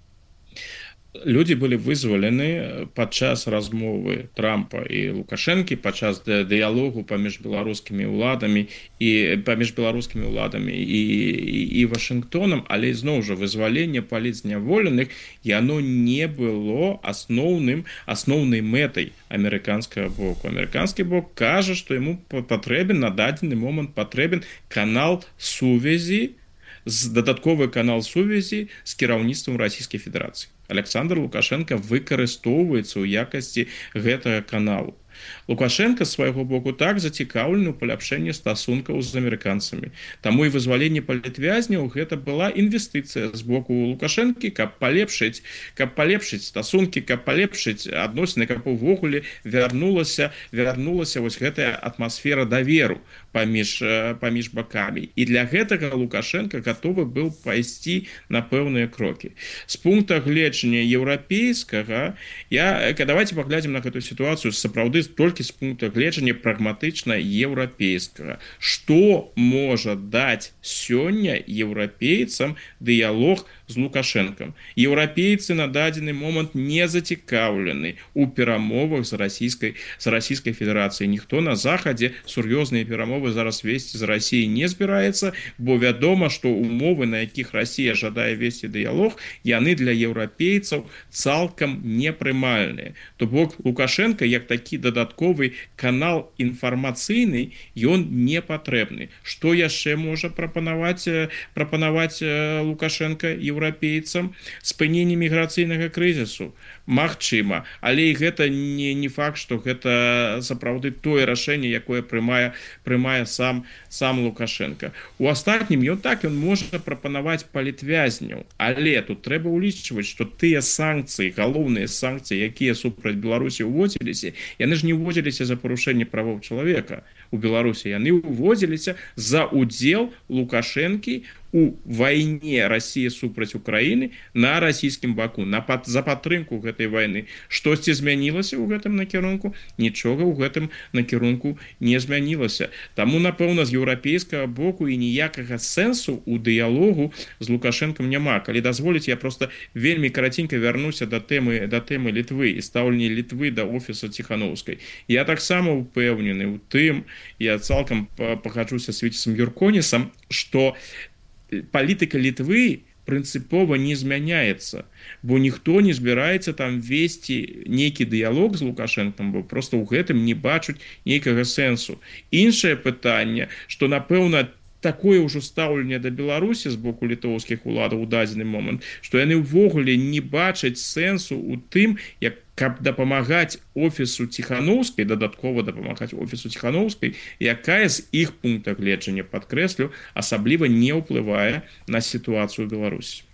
Люди былі вызвалены падчас размовы Трампа і Лукашэнкі, падчас дыялогу паміж беларускімі ўладамі і паміж беларускімі ўладамі і, і, і Вашынгтонам, але зноў жа вызваленне палітзняволеных яно не было асноўным асноўнай мэтай амерыканскага боку. Амерыканскі бок кажа, што яму патрэбен на дадзены момант патрэбен канал сувязі, дадатковы канал сувязі з кіраўніцтвам Расійскай Федэрацыі. Александр Лукашенко выкарыстоўваецца ў якасці гэтага каналу. Лукашенко з свайго боку так зацікаўлены ў паляпшэнні стасункаў з амерыканцамі. Таму і вызваленне палітвязняў гэта была інвестыцыя з боку Лукашэнкі, каб палепшыць, каб палепшыць стасункі, каб палепшыць адносіны, каб увогуле вярнулася, вярнулася вось гэтая атмасфера даверу паміж, паміж бакамі. І для гэтага Лукашенко гатовы быў пайсці на пэўныя крокі. З пункта гледжання еўрапейскага, я, давайте паглядзім на гэтую сітуацыю сапраўды толькі з пункта гледжання прагматычна еўрапейскага. Што можа даць сёння еўрапейцам дыялог з Лукашэнкам? Еўрапейцы на дадзены момант не зацікаўлены ў перамовах з расійскай, з Расійскай Федэрацыяй. Ніхто на захадзе сур'ёзныя перамовы зараз весці з Расіяй не збіраецца, бо вядома, што умовы, на якіх Расія жадае весці дыялог, яны для еўрапейцаў цалкам непрымальныя. То бок Лукашенко як такі дадатковы канал інфармацыйны, ён не патрэбны. Што яшчэ можа прапанаваць, прапанаваць Лукашенко еўрапейцам? Спыненне міграцыйнага крызісу? Магчыма, але і гэта не, не факт, што гэта сапраўды тое рашэнне, якое прымае, прымае сам, сам Лукашенко. У астатнім ён так, ён можа прапанаваць палітвязняў, але тут трэба ўлічваць, што тыя санкцыі, галоўныя санкцыі, якія супраць Беларусі ўводзіліся, яны ж не ўводзіліся за парушэнне правоў чалавека у Беларусі, яны ўводзіліся за удзел Лукашэнкі у вайне Расіі супраць Украіны на расійскім баку, на пад, за падтрымку гэтай вайны. Штосьці змянілася ў гэтым накірунку? Нічога ў гэтым накірунку не змянілася. Таму, напэўна, з еўрапейскага боку і ніякага сэнсу ў дыялогу з Лукашэнкам няма. Калі дазволіць, я просто вельмі караценька вярнуся да тэмы, да тэмы Літвы і стаўленне Літвы да офіса Ціханаўскай. Я таксама упэўнены ў тым, я цалкам пагаджуся з Віцесам Юрконісам, што палітыка Літвы прынцыпова не змяняецца, бо ніхто не збіраецца там весці нейкі дыялог з Лукашэнкам, бо просто ў гэтым не бачуць нейкага сэнсу. Іншае пытанне, што, напэўна, такое ўжо стаўленне да Беларусі з боку літоўскіх уладаў у дадзены момант, што яны ўвогуле не бачаць сэнсу ў тым, як каб дапамагаць офісу Ціханаўскай, дадаткова дапамагаць офісу Ціханаўскай, якая з іх пункта гледжання, падкрэслю, асабліва не ўплывае на сітуацыю ў Беларусі.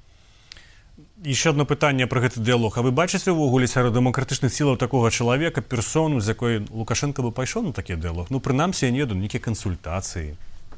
Еще одно пытанне про гэты дыялог. А вы бачыце ўвогуле сярод дэмакратычных сілаў такога чалавека, персону, з якой Лукашенко бы пайшоў на такі дыялог? Ну, прынамсі, я не ведаю, нейкія кансультацыі.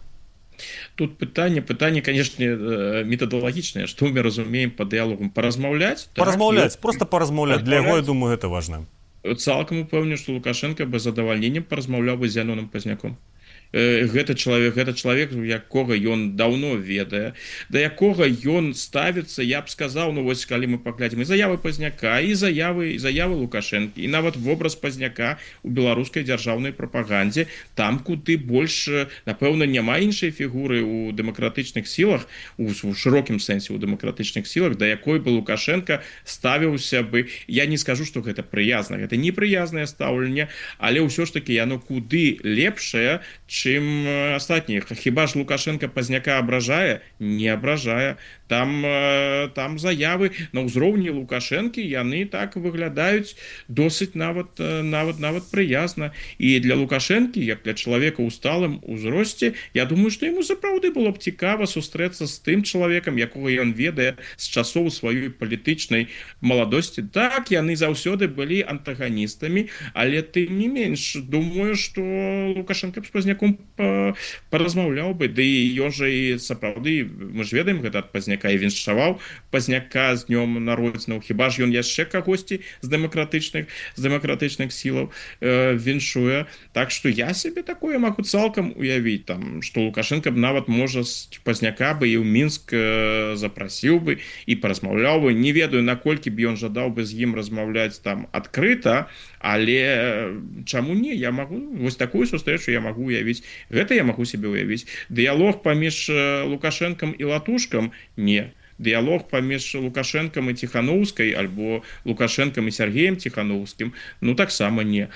Тут пытанне, пытанне, конечно, методологічнае, што мы разумеем па дыялогам. Паразмаўляць? Паразмаўляць, так, просто паразмаўляць. Для яго, я думаю, гэта важна. Цалкам упэўнены, што Лукашенко бы з задавальненнем паразмаўляў бы з Зяноным Пазняком. Гэта чалавек, гэта чалавек, якога ён даўно ведае, да якога ён ставіцца, я б сказаў, ну вось калі мы паглядзім і заявы Пазняка, і заявы, і заявы Лукашэнкі, і нават вобраз Пазняка у беларускай дзяржаўнай прапагандзе, там куды больш, напэўна, няма іншай фігуры ў дэмакратычных сілах, у, у шырокім сэнсе ў дэмакратычных сілах, да якой бы Лукашенко ставіўся бы, я не скажу, што гэта прыязна, гэта непрыязнае стаўленне, але ўсё ж такі яно куды лепшае, чым астатніх. Хіба ж Лукашенко Пазняка абражае? Не абражае. там там заявы на ўзроўні Лукашэнкі, яны так выглядаюць досыць нават нават нават прыязна. І для Лукашэнкі, як для чалавека ў сталым узросце, я думаю, што яму сапраўды было б цікава сустрэцца з тым чалавекам, якога ён ведае з часоў сваёй палітычнай маладосці. Так, яны заўсёды былі антаганістамі, але тым не менш, думаю, што Лукашенко б з Пазняком паразмаўляў бы. Ды і ён жа і сапраўды, мы ж ведаем гэта ад Пазняка, і віншаваў Пазняка з днём народзінаў. Хіба ж ён яшчэ кагосьці з дэмакратычных з дэмакратычных сілаў э, віншуе. Так што я сябе такое магу цалкам уявіць, там, што Лукашенко б нават можа з Пазняка бы і ў Мінск э, запрасіў бы і паразмаўляў бы. Не ведаю, наколькі б ён жадаў бы з ім размаўляць там адкрыта, але чаму не, я магу вось такую сустрэчу я магу уявіць. Гэта я магу себе уявіць. Дыялог паміж Лукашэнкам і Латушкам не. Дыялог паміж Лукашэнкам і Ціхановскай альбо Лукашэнкам і Сергеем Ціхановскім, ну таксама не.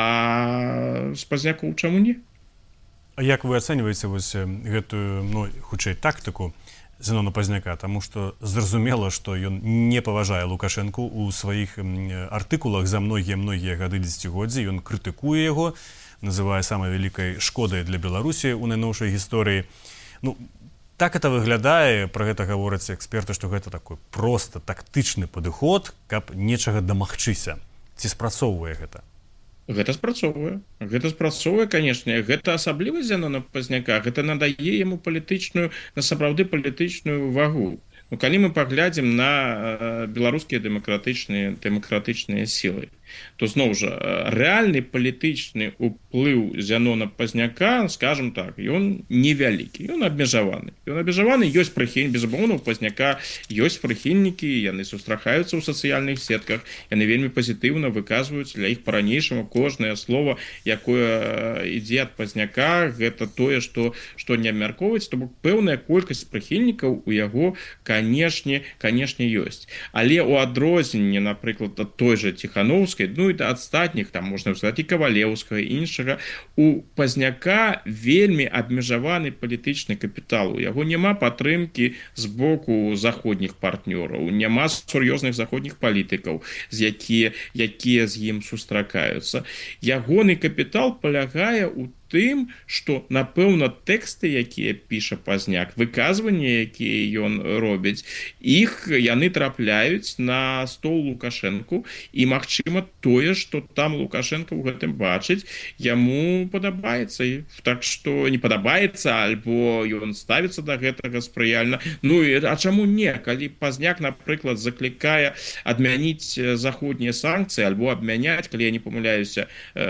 А з Пазняком чаму не? А як вы ацэньваеце вось гэтую, ну, хутчэй тактыку Зенона Пазняка, таму што зразумела, што ён не паважае Лукашэнку ў сваіх артыкулах за многія-многія гады дзесяцігоддзі, ён крытыкуе яго, называе самай вялікай шкодай для Беларусі ў найноўшай гісторыі. Ну, так это выглядае, пра гэта гавораць эксперты, што гэта такой проста тактычны падыход, каб нечага дамагчыся. Ці спрацоўвае гэта? Гэта спрацоўвае. Гэта спрацоўвае, канешне. Гэта асаблівасць Зенона Пазняка. Гэта надае яму палітычную, на сапраўды палітычную вагу. Ну, калі мы паглядзім на беларускія дэмакратычныя дэмакратычныя сілы, то зноў жа рэальны палітычны ўплыў Зенона Пазняка, скажем так, ён невялікі, ён абмежаваны. Ён абмежаваны, ёсць прыхільнікі, безумоўна, у Пазняка ёсць прыхільнікі, яны сустракаюцца ў сацыяльных сетках, яны вельмі пазітыўна выказваюць для іх па-ранейшаму кожнае слово, якое ідзе ад Пазняка, гэта тое, што што не абмяркоўваецца, то бок пэўная колькасць прыхільнікаў у яго, канешне, канешне ёсць. Але ў адрозненне, напрыклад, ад той жа Ціхановскай, ну і да астатніх, там можна сказаць і Кавалеўскага, і іншага, у Пазняка вельмі абмежаваны палітычны капітал. У яго няма падтрымкі з боку заходніх партнёраў, няма сур'ёзных заходніх палітыкаў, з якія, якія з ім сустракаюцца. Ягоны капітал палягае ў тым, што, напэўна, тэксты, якія піша Пазняк, выказванні, якія ён робіць, іх яны трапляюць на стол Лукашэнку, і, магчыма, тое, што там Лукашэнка ў гэтым бачыць, яму падабаецца. Так што не падабаецца, альбо ён ставіцца да гэтага спрыяльна. Ну, і, а чаму не? Калі Пазняк, напрыклад, заклікае адмяніць заходнія санкцыі, альбо абмяняць, калі я не памыляюся,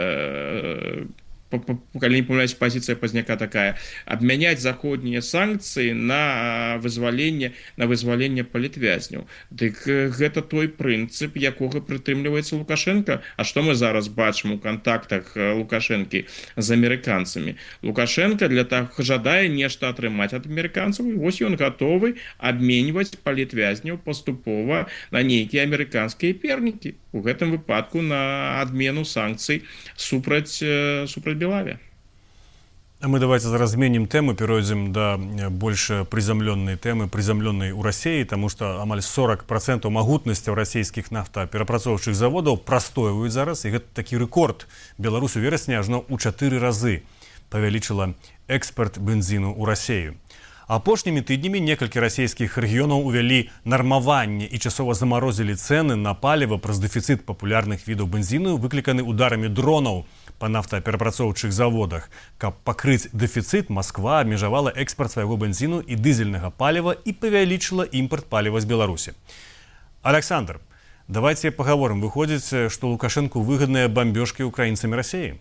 э калі не памыляюсь, пазіцыя Пазняка такая, абмяняць заходнія санкцыі на вызваленне на вызваленне палітвязняў. Дык гэта той прынцып, якога прытрымліваецца Лукашенко. А што мы зараз бачым у кантактах Лукашэнкі з амерыканцамі? Лукашенко для таго жадае нешта атрымаць ад амерыканцаў, і вось ён гатовы абменьваць палітвязняў паступова на нейкія амерыканскія пернікі. У гэтым выпадку на адмену санкцый супраць супраць Белаве. А мы давайте зараз зменім тэму, перайдзем да больш прызямлённай тэмы, прызямлённай у Расіі, таму што амаль сорок процентаў магутнасцяў расійскіх нафтаперапрацоўчых заводаў прастойваюць зараз, і гэта такі рэкорд. Беларусь у верасні ажно ў чатыры разы павялічыла экспарт бензіну ў Расію. Апошнімі тыднямі некалькі расійскіх рэгіёнаў увялі нармаванне і часова замарозілі цэны на паліва праз дэфіцыт папулярных відаў бензіну, выкліканы ударамі дронаў па нафтаперапрацоўчых заводах. Каб пакрыць дэфіцыт, Масква абмежавала экспарт свайго бензіну і дызельнага паліва і павялічыла імпарт паліва з Беларусі. Александр, давайте пагаворым. Выходзіць, што Лукашэнку выгадныя бамбёжкі украінцамі Расіі?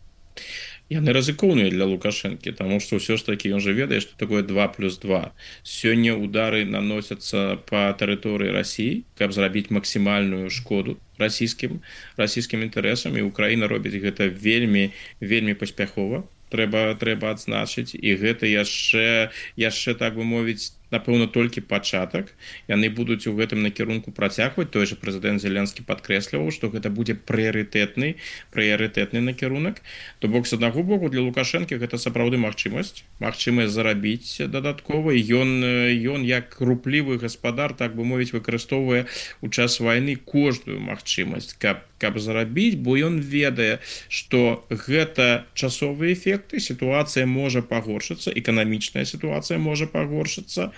Яны рызыкоўныя для Лукашэнкі, таму што ўсё ж такі ён жа ведае, што такое два плюс два. Сёння удары наносяцца па тэрыторыі Расіі, каб зрабіць максімальную шкоду расійскім расійскім інтарэсам, і Украіна робіць гэта вельмі вельмі паспяхова. Трэба трэба адзначыць, і гэта яшчэ яшчэ так бы мовіць напэўна, толькі пачатак. Яны будуць у гэтым накірунку працягваць. Той жа прэзідэнт Зеленскі падкрэсліваў, што гэта будзе прыярытэтны прыярытэтны накірунак. То бок, з аднаго боку, для Лукашэнкі гэта сапраўды магчымасць, магчымасць зарабіць дадаткова. Ён, ён як руплівы гаспадар, так бы мовіць, выкарыстоўвае у час вайны кожную магчымасць, каб каб зарабіць, бо ён ведае, што гэта часовыя эфекты, сітуацыя можа пагоршыцца, эканамічная сітуацыя можа пагоршыцца,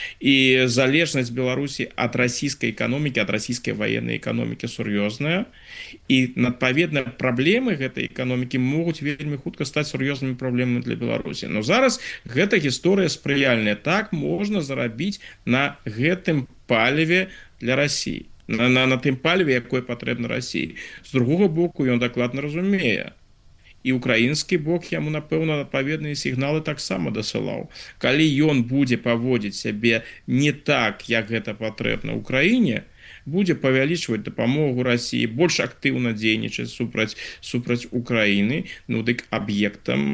і залежнасць Беларусі ад расійскай эканомікі, ад расійскай ваеннай эканомікі сур'ёзная, і, адпаведна, праблемы гэтай эканомікі могуць вельмі хутка стаць сур'ёзнымі праблемамі для Беларусі. Но зараз гэта гісторыя спрыяльная. Так можна зарабіць на гэтым паліве для Расіі. На, на, на тым паліве, якое патрэбна Расіі. З другога боку, ён дакладна разумее. І украінскі бок яму, напэўна, адпаведныя сігналы таксама дасылаў. Калі ён будзе паводзіць сябе не так, як гэта патрэбна ў краіне, будзе павялічваць дапамогу Расіі, больш актыўна дзейнічаць супраць супраць Украіны, ну дык аб'ектам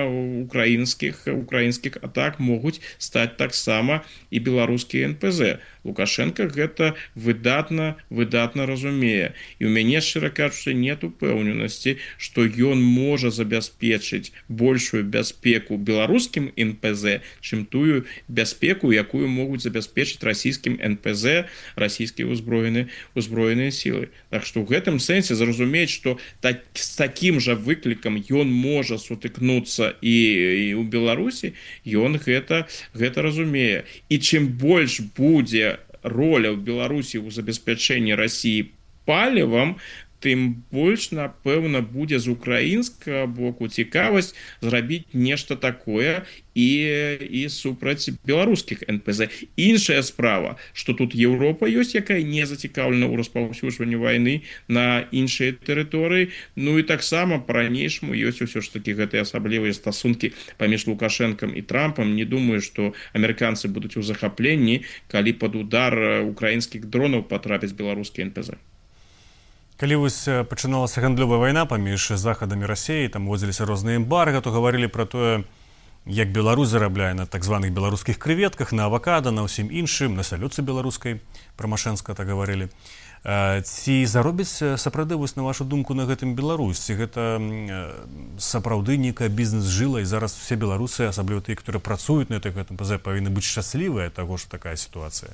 украінскіх украінскіх атак могуць стаць таксама і беларускі эн пэ зэ. Лукашенко гэта выдатна выдатна разумее. І ў мяне, шчыра кажучы, нет упэўненасці, што ён можа забяспечыць большую бяспеку беларускім эн пэ зэ, чым тую бяспеку, якую могуць забяспечыць расійскім эн пэ зэ, расійскія ўзброеныя ўзброеныя сілы. Так што ў гэтым сэнсе зразумець, што так, з такім жа выклікам ён можа сутыкнуцца і, і ў Беларусі, ён гэта, гэта разумее. І чым больш будзе роля ў Беларусі ў забеспячэнні Расіі палівам, тым больш, напэўна, будзе з украінскага боку цікавасць зрабіць нешта такое і, і супраць беларускіх эн пэ зэ. Іншая справа, што тут Еўропа ёсць, якая не зацікаўлена ў распаўсюджванні вайны на іншыя тэрыторыі. Ну і таксама па-ранейшаму ёсць усё ж такі гэтыя асаблівыя стасункі паміж Лукашэнкам і Трампам. Не думаю, што амерыканцы будуць у захапленні, калі пад удар украінскіх дронаў патрапіць беларускі эн пэ зэ. Калі вось пачыналася гандлёвая вайна паміж захадам і Расіяй, там уводзіліся розныя эмбарга, то гаварылі пра тое, як Беларусь зарабляе на так званых беларускіх крэветках, на авакада, на ўсім іншым, на салёцы беларускай, пра Машэнска так гаварылі. Ці заробіць сапраўды, вось на вашу думку, на гэтым Беларусь? Ці гэта сапраўды нейкая бізнес-жыла, і зараз все беларусы, асабліва тыя, которые працуюць на гэтым эн пэ зэ, павінны быць шчаслівыя ад таго, што такая сітуацыя?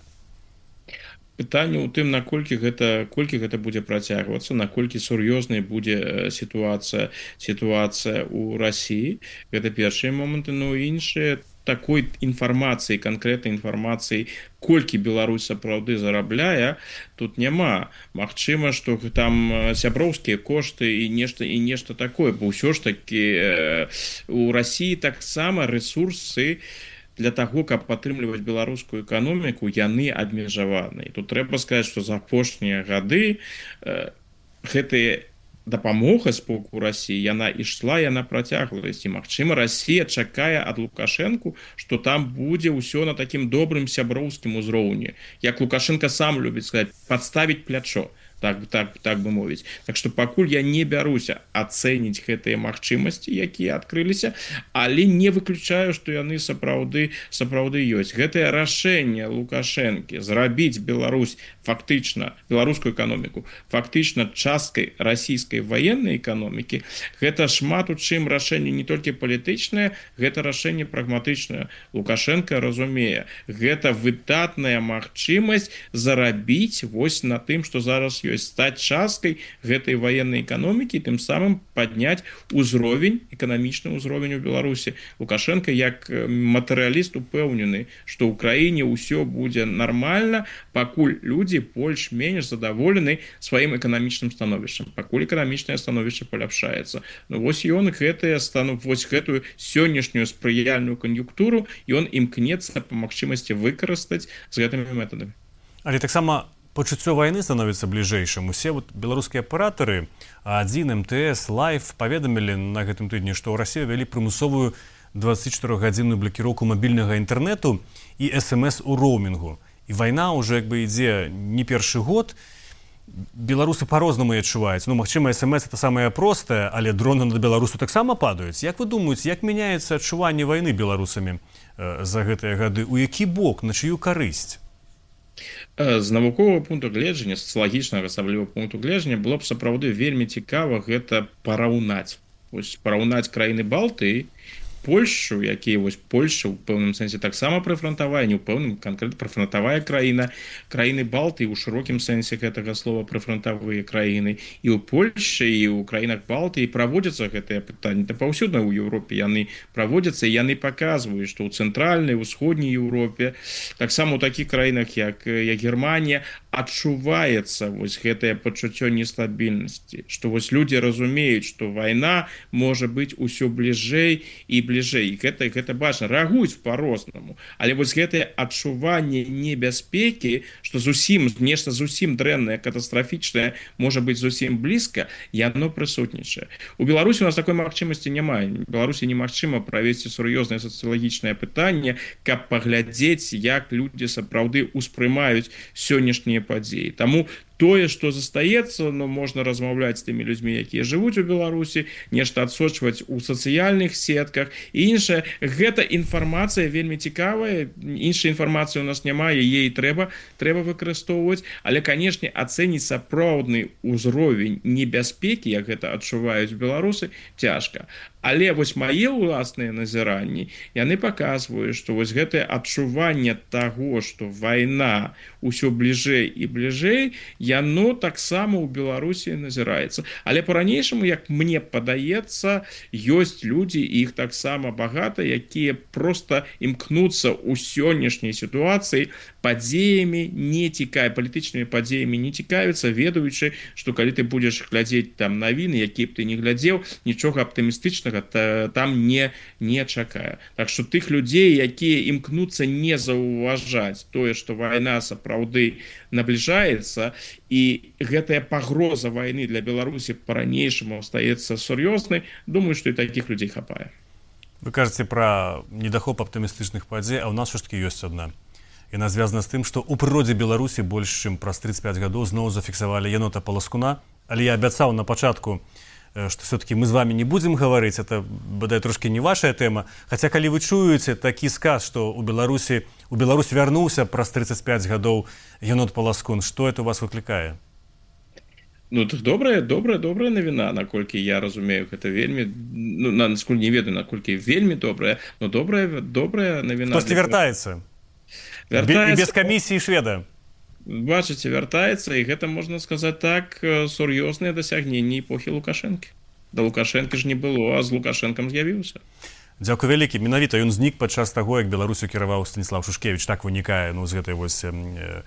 Пытанне ў тым, наколькі гэта, колькі гэта будзе працягвацца, наколькі сур'ёзнай будзе сітуацыя, сітуацыя ў Расіі. Гэта першыя моманты. Ну і іншыя, такой інфармацыі, канкрэтнай інфармацыі, колькі Беларусь сапраўды зарабляе, тут няма. Магчыма, што там сяброўскія кошты і нешта і нешта такое, бо ўсё ж такі э, у Расіі таксама рэсурсы для таго, каб падтрымліваць беларускую эканоміку, яны абмежаваныя. Тут трэба сказаць, што за апошнія гады э, гэтая дапамога з боку Расіі, яна ішла, яна працягвалася. І, магчыма, Расія чакае ад Лукашэнку, што там будзе ўсё на такім добрым сяброўскім узроўні. Як Лукашенко сам любіць сказаць, падставіць плячо. Так, так, так бы мовіць. Так што пакуль я не бяруся ацэніць гэтыя магчымасці, якія адкрыліся, але не выключаю, што яны сапраўды сапраўды ёсць. Гэтае рашэнне Лукашэнкі зрабіць Беларусь фактычна, беларускую эканоміку, фактычна часткай расійскай ваеннай эканомікі, гэта шмат у чым рашэнне не толькі палітычнае, гэта рашэнне прагматычнае. Лукашенко разумее, гэта выдатная магчымасць зарабіць вось на тым, што зараз ёсць, стаць часткай гэтай ваеннай эканомікі, тым самым падняць узровень, эканамічны ўзровень у Беларусі. Лукашенко як матэрыяліст упэўнены, што ў краіне ўсё будзе нармальна, пакуль людзі больш-менш задаволены сваім эканамічным становішчам, пакуль эканамічнае становішча паляпшаецца. Ну вось ён гэтыя стану вось гэтую сённяшнюю спрыяльную кан'юнктуру ён імкнецца па магчымасці выкарыстаць з гэтымі метадамі. Але таксама пачуццё вайны становіцца бліжэйшым. Усе вот беларускія аператары адзін, эм тэ эс, Лайф паведамілі на гэтым тыдні, што ў Расіі вялі прымусовую дваццацічатырохгадзінную блакіроўку мабільнага інтэрнэту і эс эм эс у роумінгу. І вайна ўжо як бы ідзе не першы год. беларусы по-рознаму адчуваюць. Ну, магчыма, смс это самае простае, але дроны над беларусу таксама падаюць. Як вы думаеце, як мяняецца адчуванне вайны беларусамі э, за гэтыя гады? У які бок, на чыю карысць? З навуковага пункту гледжання, сацыялагічнага асаблівага пункту гледжання, было б сапраўды вельмі цікава гэта параўнаць. Вось параўнаць краіны Балтыі, Польшу, якія вось Польша ў пэўным сэнсе таксама прыфрантавая, не ў пэўным канкрэтна прыфрантавая краіна, краіны Балтыі ў шырокім сэнсе гэтага слова прыфрантавыя краіны, і ў Польшчы і ў краінах Балтыі праводзяцца гэтыя пытанні. Та паўсюдна ў Еўропе яны праводзяцца, і яны паказваюць, што ў цэнтральнай, усходняй Еўропе, таксама ў такіх краінах як, як Германія, адчуваецца вось гэтае пачуццё нестабільнасці, што вось людзі разумеюць, што вайна можа быць усё бліжэй і бліжэй, і гэта, гэта бачна, рэагуюць па-рознаму, але вось гэтае адчуванне небяспекі, што зусім, нешта зусім дрэннае, катастрафічнае, можа быць зусім блізка, яно прысутнічае. У Беларусі у нас такой магчымасці няма. У Беларусі немагчыма правесці сур'ёзнае сацыялагічнае пытанне, каб паглядзець, як людзі сапраўды ўспрымаюць сённяшнія падзеі. Таму тое, што застаецца, ну, можна размаўляць з тымі людзьмі, якія жывуць у Беларусі, нешта адсочваць у сацыяльных сетках і іншае. Гэта інфармацыя вельмі цікавая, іншай інфармацыі у нас няма, яе і трэба, трэба выкарыстоўваць, але, канешне, ацэніць сапраўдны ўзровень небяспекі, як гэта адчуваюць беларусы, цяжка. Але вось мае ўласныя назіранні, яны паказваюць, што вось гэтае адчуванне таго, што вайна ўсё бліжэй і бліжэй, яно таксама ў Беларусі назіраецца. Але па-ранейшаму, як мне падаецца, ёсць людзі, іх таксама багата, якія проста імкнуцца ў сённяшняй сітуацыі падзеямі не цікаві, палітычнымі падзеямі не цікавіцца, ведаючы, што калі ты будзеш глядзець там навіны, які б ты не глядзеў, нічога аптымістычнага там не, не чакае. Так што тых людзей, якія імкнуцца не заўважаць тое, што вайна сапраўды набліжаецца, і гэтая пагроза вайны для Беларусі па-ранейшаму стаецца сур'ёзнай, думаю, што і такіх людзей хапае. Вы кажаце пра недахоп аптымістычных падзей, а ў нас ўсё ж такі ёсць адна. Яна звязана з тым, што ў прыродзе Беларусі больш чым праз трыццаць пяць гадоў зноў зафіксавалі янота паласкуна, але я абяцаў на пачатку, што все-таки мы з вами не будзем гаварыць, это, бадай, трошкі не вашая тэма. Хаця, калі вы чуеце такі сказ, што ў Беларусі, у Беларусь вярнуўся праз трыццаць пяць гадоў янот паласкун, што это у вас выклікае? Ну, так добрая, добрая, добрая навіна, наколькі я разумею, гэта вельмі, ну, насколькі не ведаю, наколькі вельмі добрая, но добрая, добрая навіна. Хтосьці вяртаецца. Вяртаецца. І без камісіі шведа. Бачыце, вяртаецца, і гэта, можна сказаць так, сур'ёзныя дасягненні эпохі Лукашэнкі. Да Лукашэнкі ж не было, а з Лукашэнкам з'явіўся. Дзякуй вялікі. Менавіта ён знік падчас таго, як Беларусю кіраваў Станіслав Шушкевіч. Так вынікае, ну, з гэтай вось э,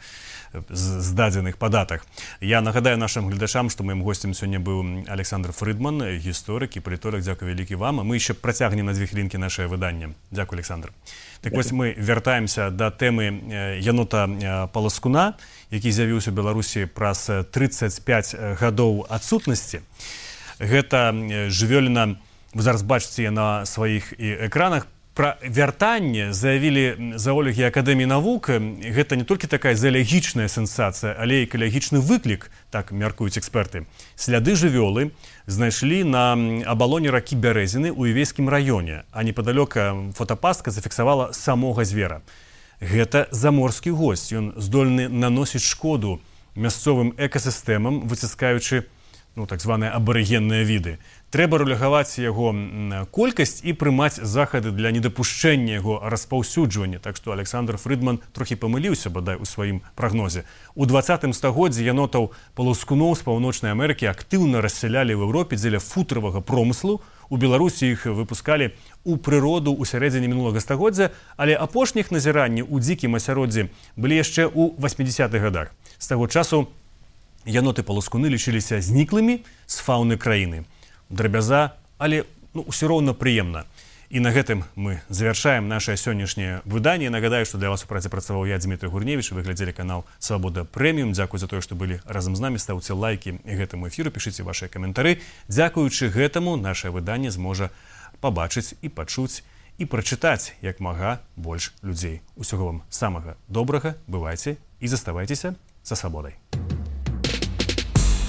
з дадзеных падатах. Я нагадаю нашим глядачам, што моим гостем сёння быў Александр Фрыдман, гісторык і палітолог. Дзякуй вялікі вам. Мы яшчэ працягнем на дзве хвілінкі нашае выданне. Дзякуй, Александр. Так вось мы вяртаемся да тэмы янота паласкуна, які з'явіўся ў Беларусі праз трыццаць пяць гадоў адсутнасці. Гэта жывёліна, вы зараз бачыце на сваіх экранах, пра вяртанне заявілі заолагі Акадэміі навук. Гэта не толькі такая зоалагічная сенсацыя, але і экалагічны выклік, так мяркуюць эксперты. Сляды жывёлы знайшлі на абалоне ракі Бярэзіны ў Івейскім раёне, а непадалёка фотапастка зафіксавала самога звера. Гэта заморскі госць, ён здольны наносіць шкоду мясцовым экасістэмам, выціскаючы, ну, так званыя абарыгенныя віды. Трэба рэгуляваць яго колькасць і прымаць захады для недапушчэння яго распаўсюджвання. Так што Александр Фрыдман трохі памыліўся, бадай, у сваім прагнозе. У дваццатым стагоддзі янотаў паласкуноў з Паўночнай Амерыкі актыўна рассялялі ў Еўропе дзеля футравага промыслу. У Беларусі іх выпускалі ў прыроду ў сярэдзіне мінулага стагоддзя, але апошніх назіранні ў дзікім асяроддзі былі яшчэ ў васьмідзесятых гадах. З таго часу яноты паласкуны лічыліся зніклымі з фауны краіны. Драбяза, але, ну, ўсё роўна прыемна. І на гэтым мы завяршаем наше сённяшняе выданне. Нагадаю, што для вас у працы працаваў я, Дмітрий Гурневіч. Вы глядзелі канал Свабода Прэміум. Дзякуй за тое, што былі разам з намі. Стаўце лайкі гэтаму эфіру, пішыце вашыя каментары. Дзякуючы гэтаму наше выданне зможа пабачыць і пачуць і прачытаць як мага больш людзей. Усяго вам самага добрага, бывайце і заставайцеся са свабодай.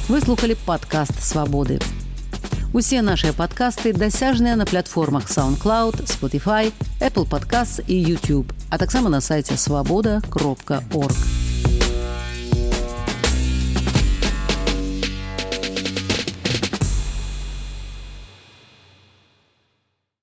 Вы слухали падкаст «Свабоды». Усе нашыя падкасты дасяжныя на платформах SoundCloud, Spotify, Apple Podcasts і YouTube, а таксама на сайце свабода кропка орг.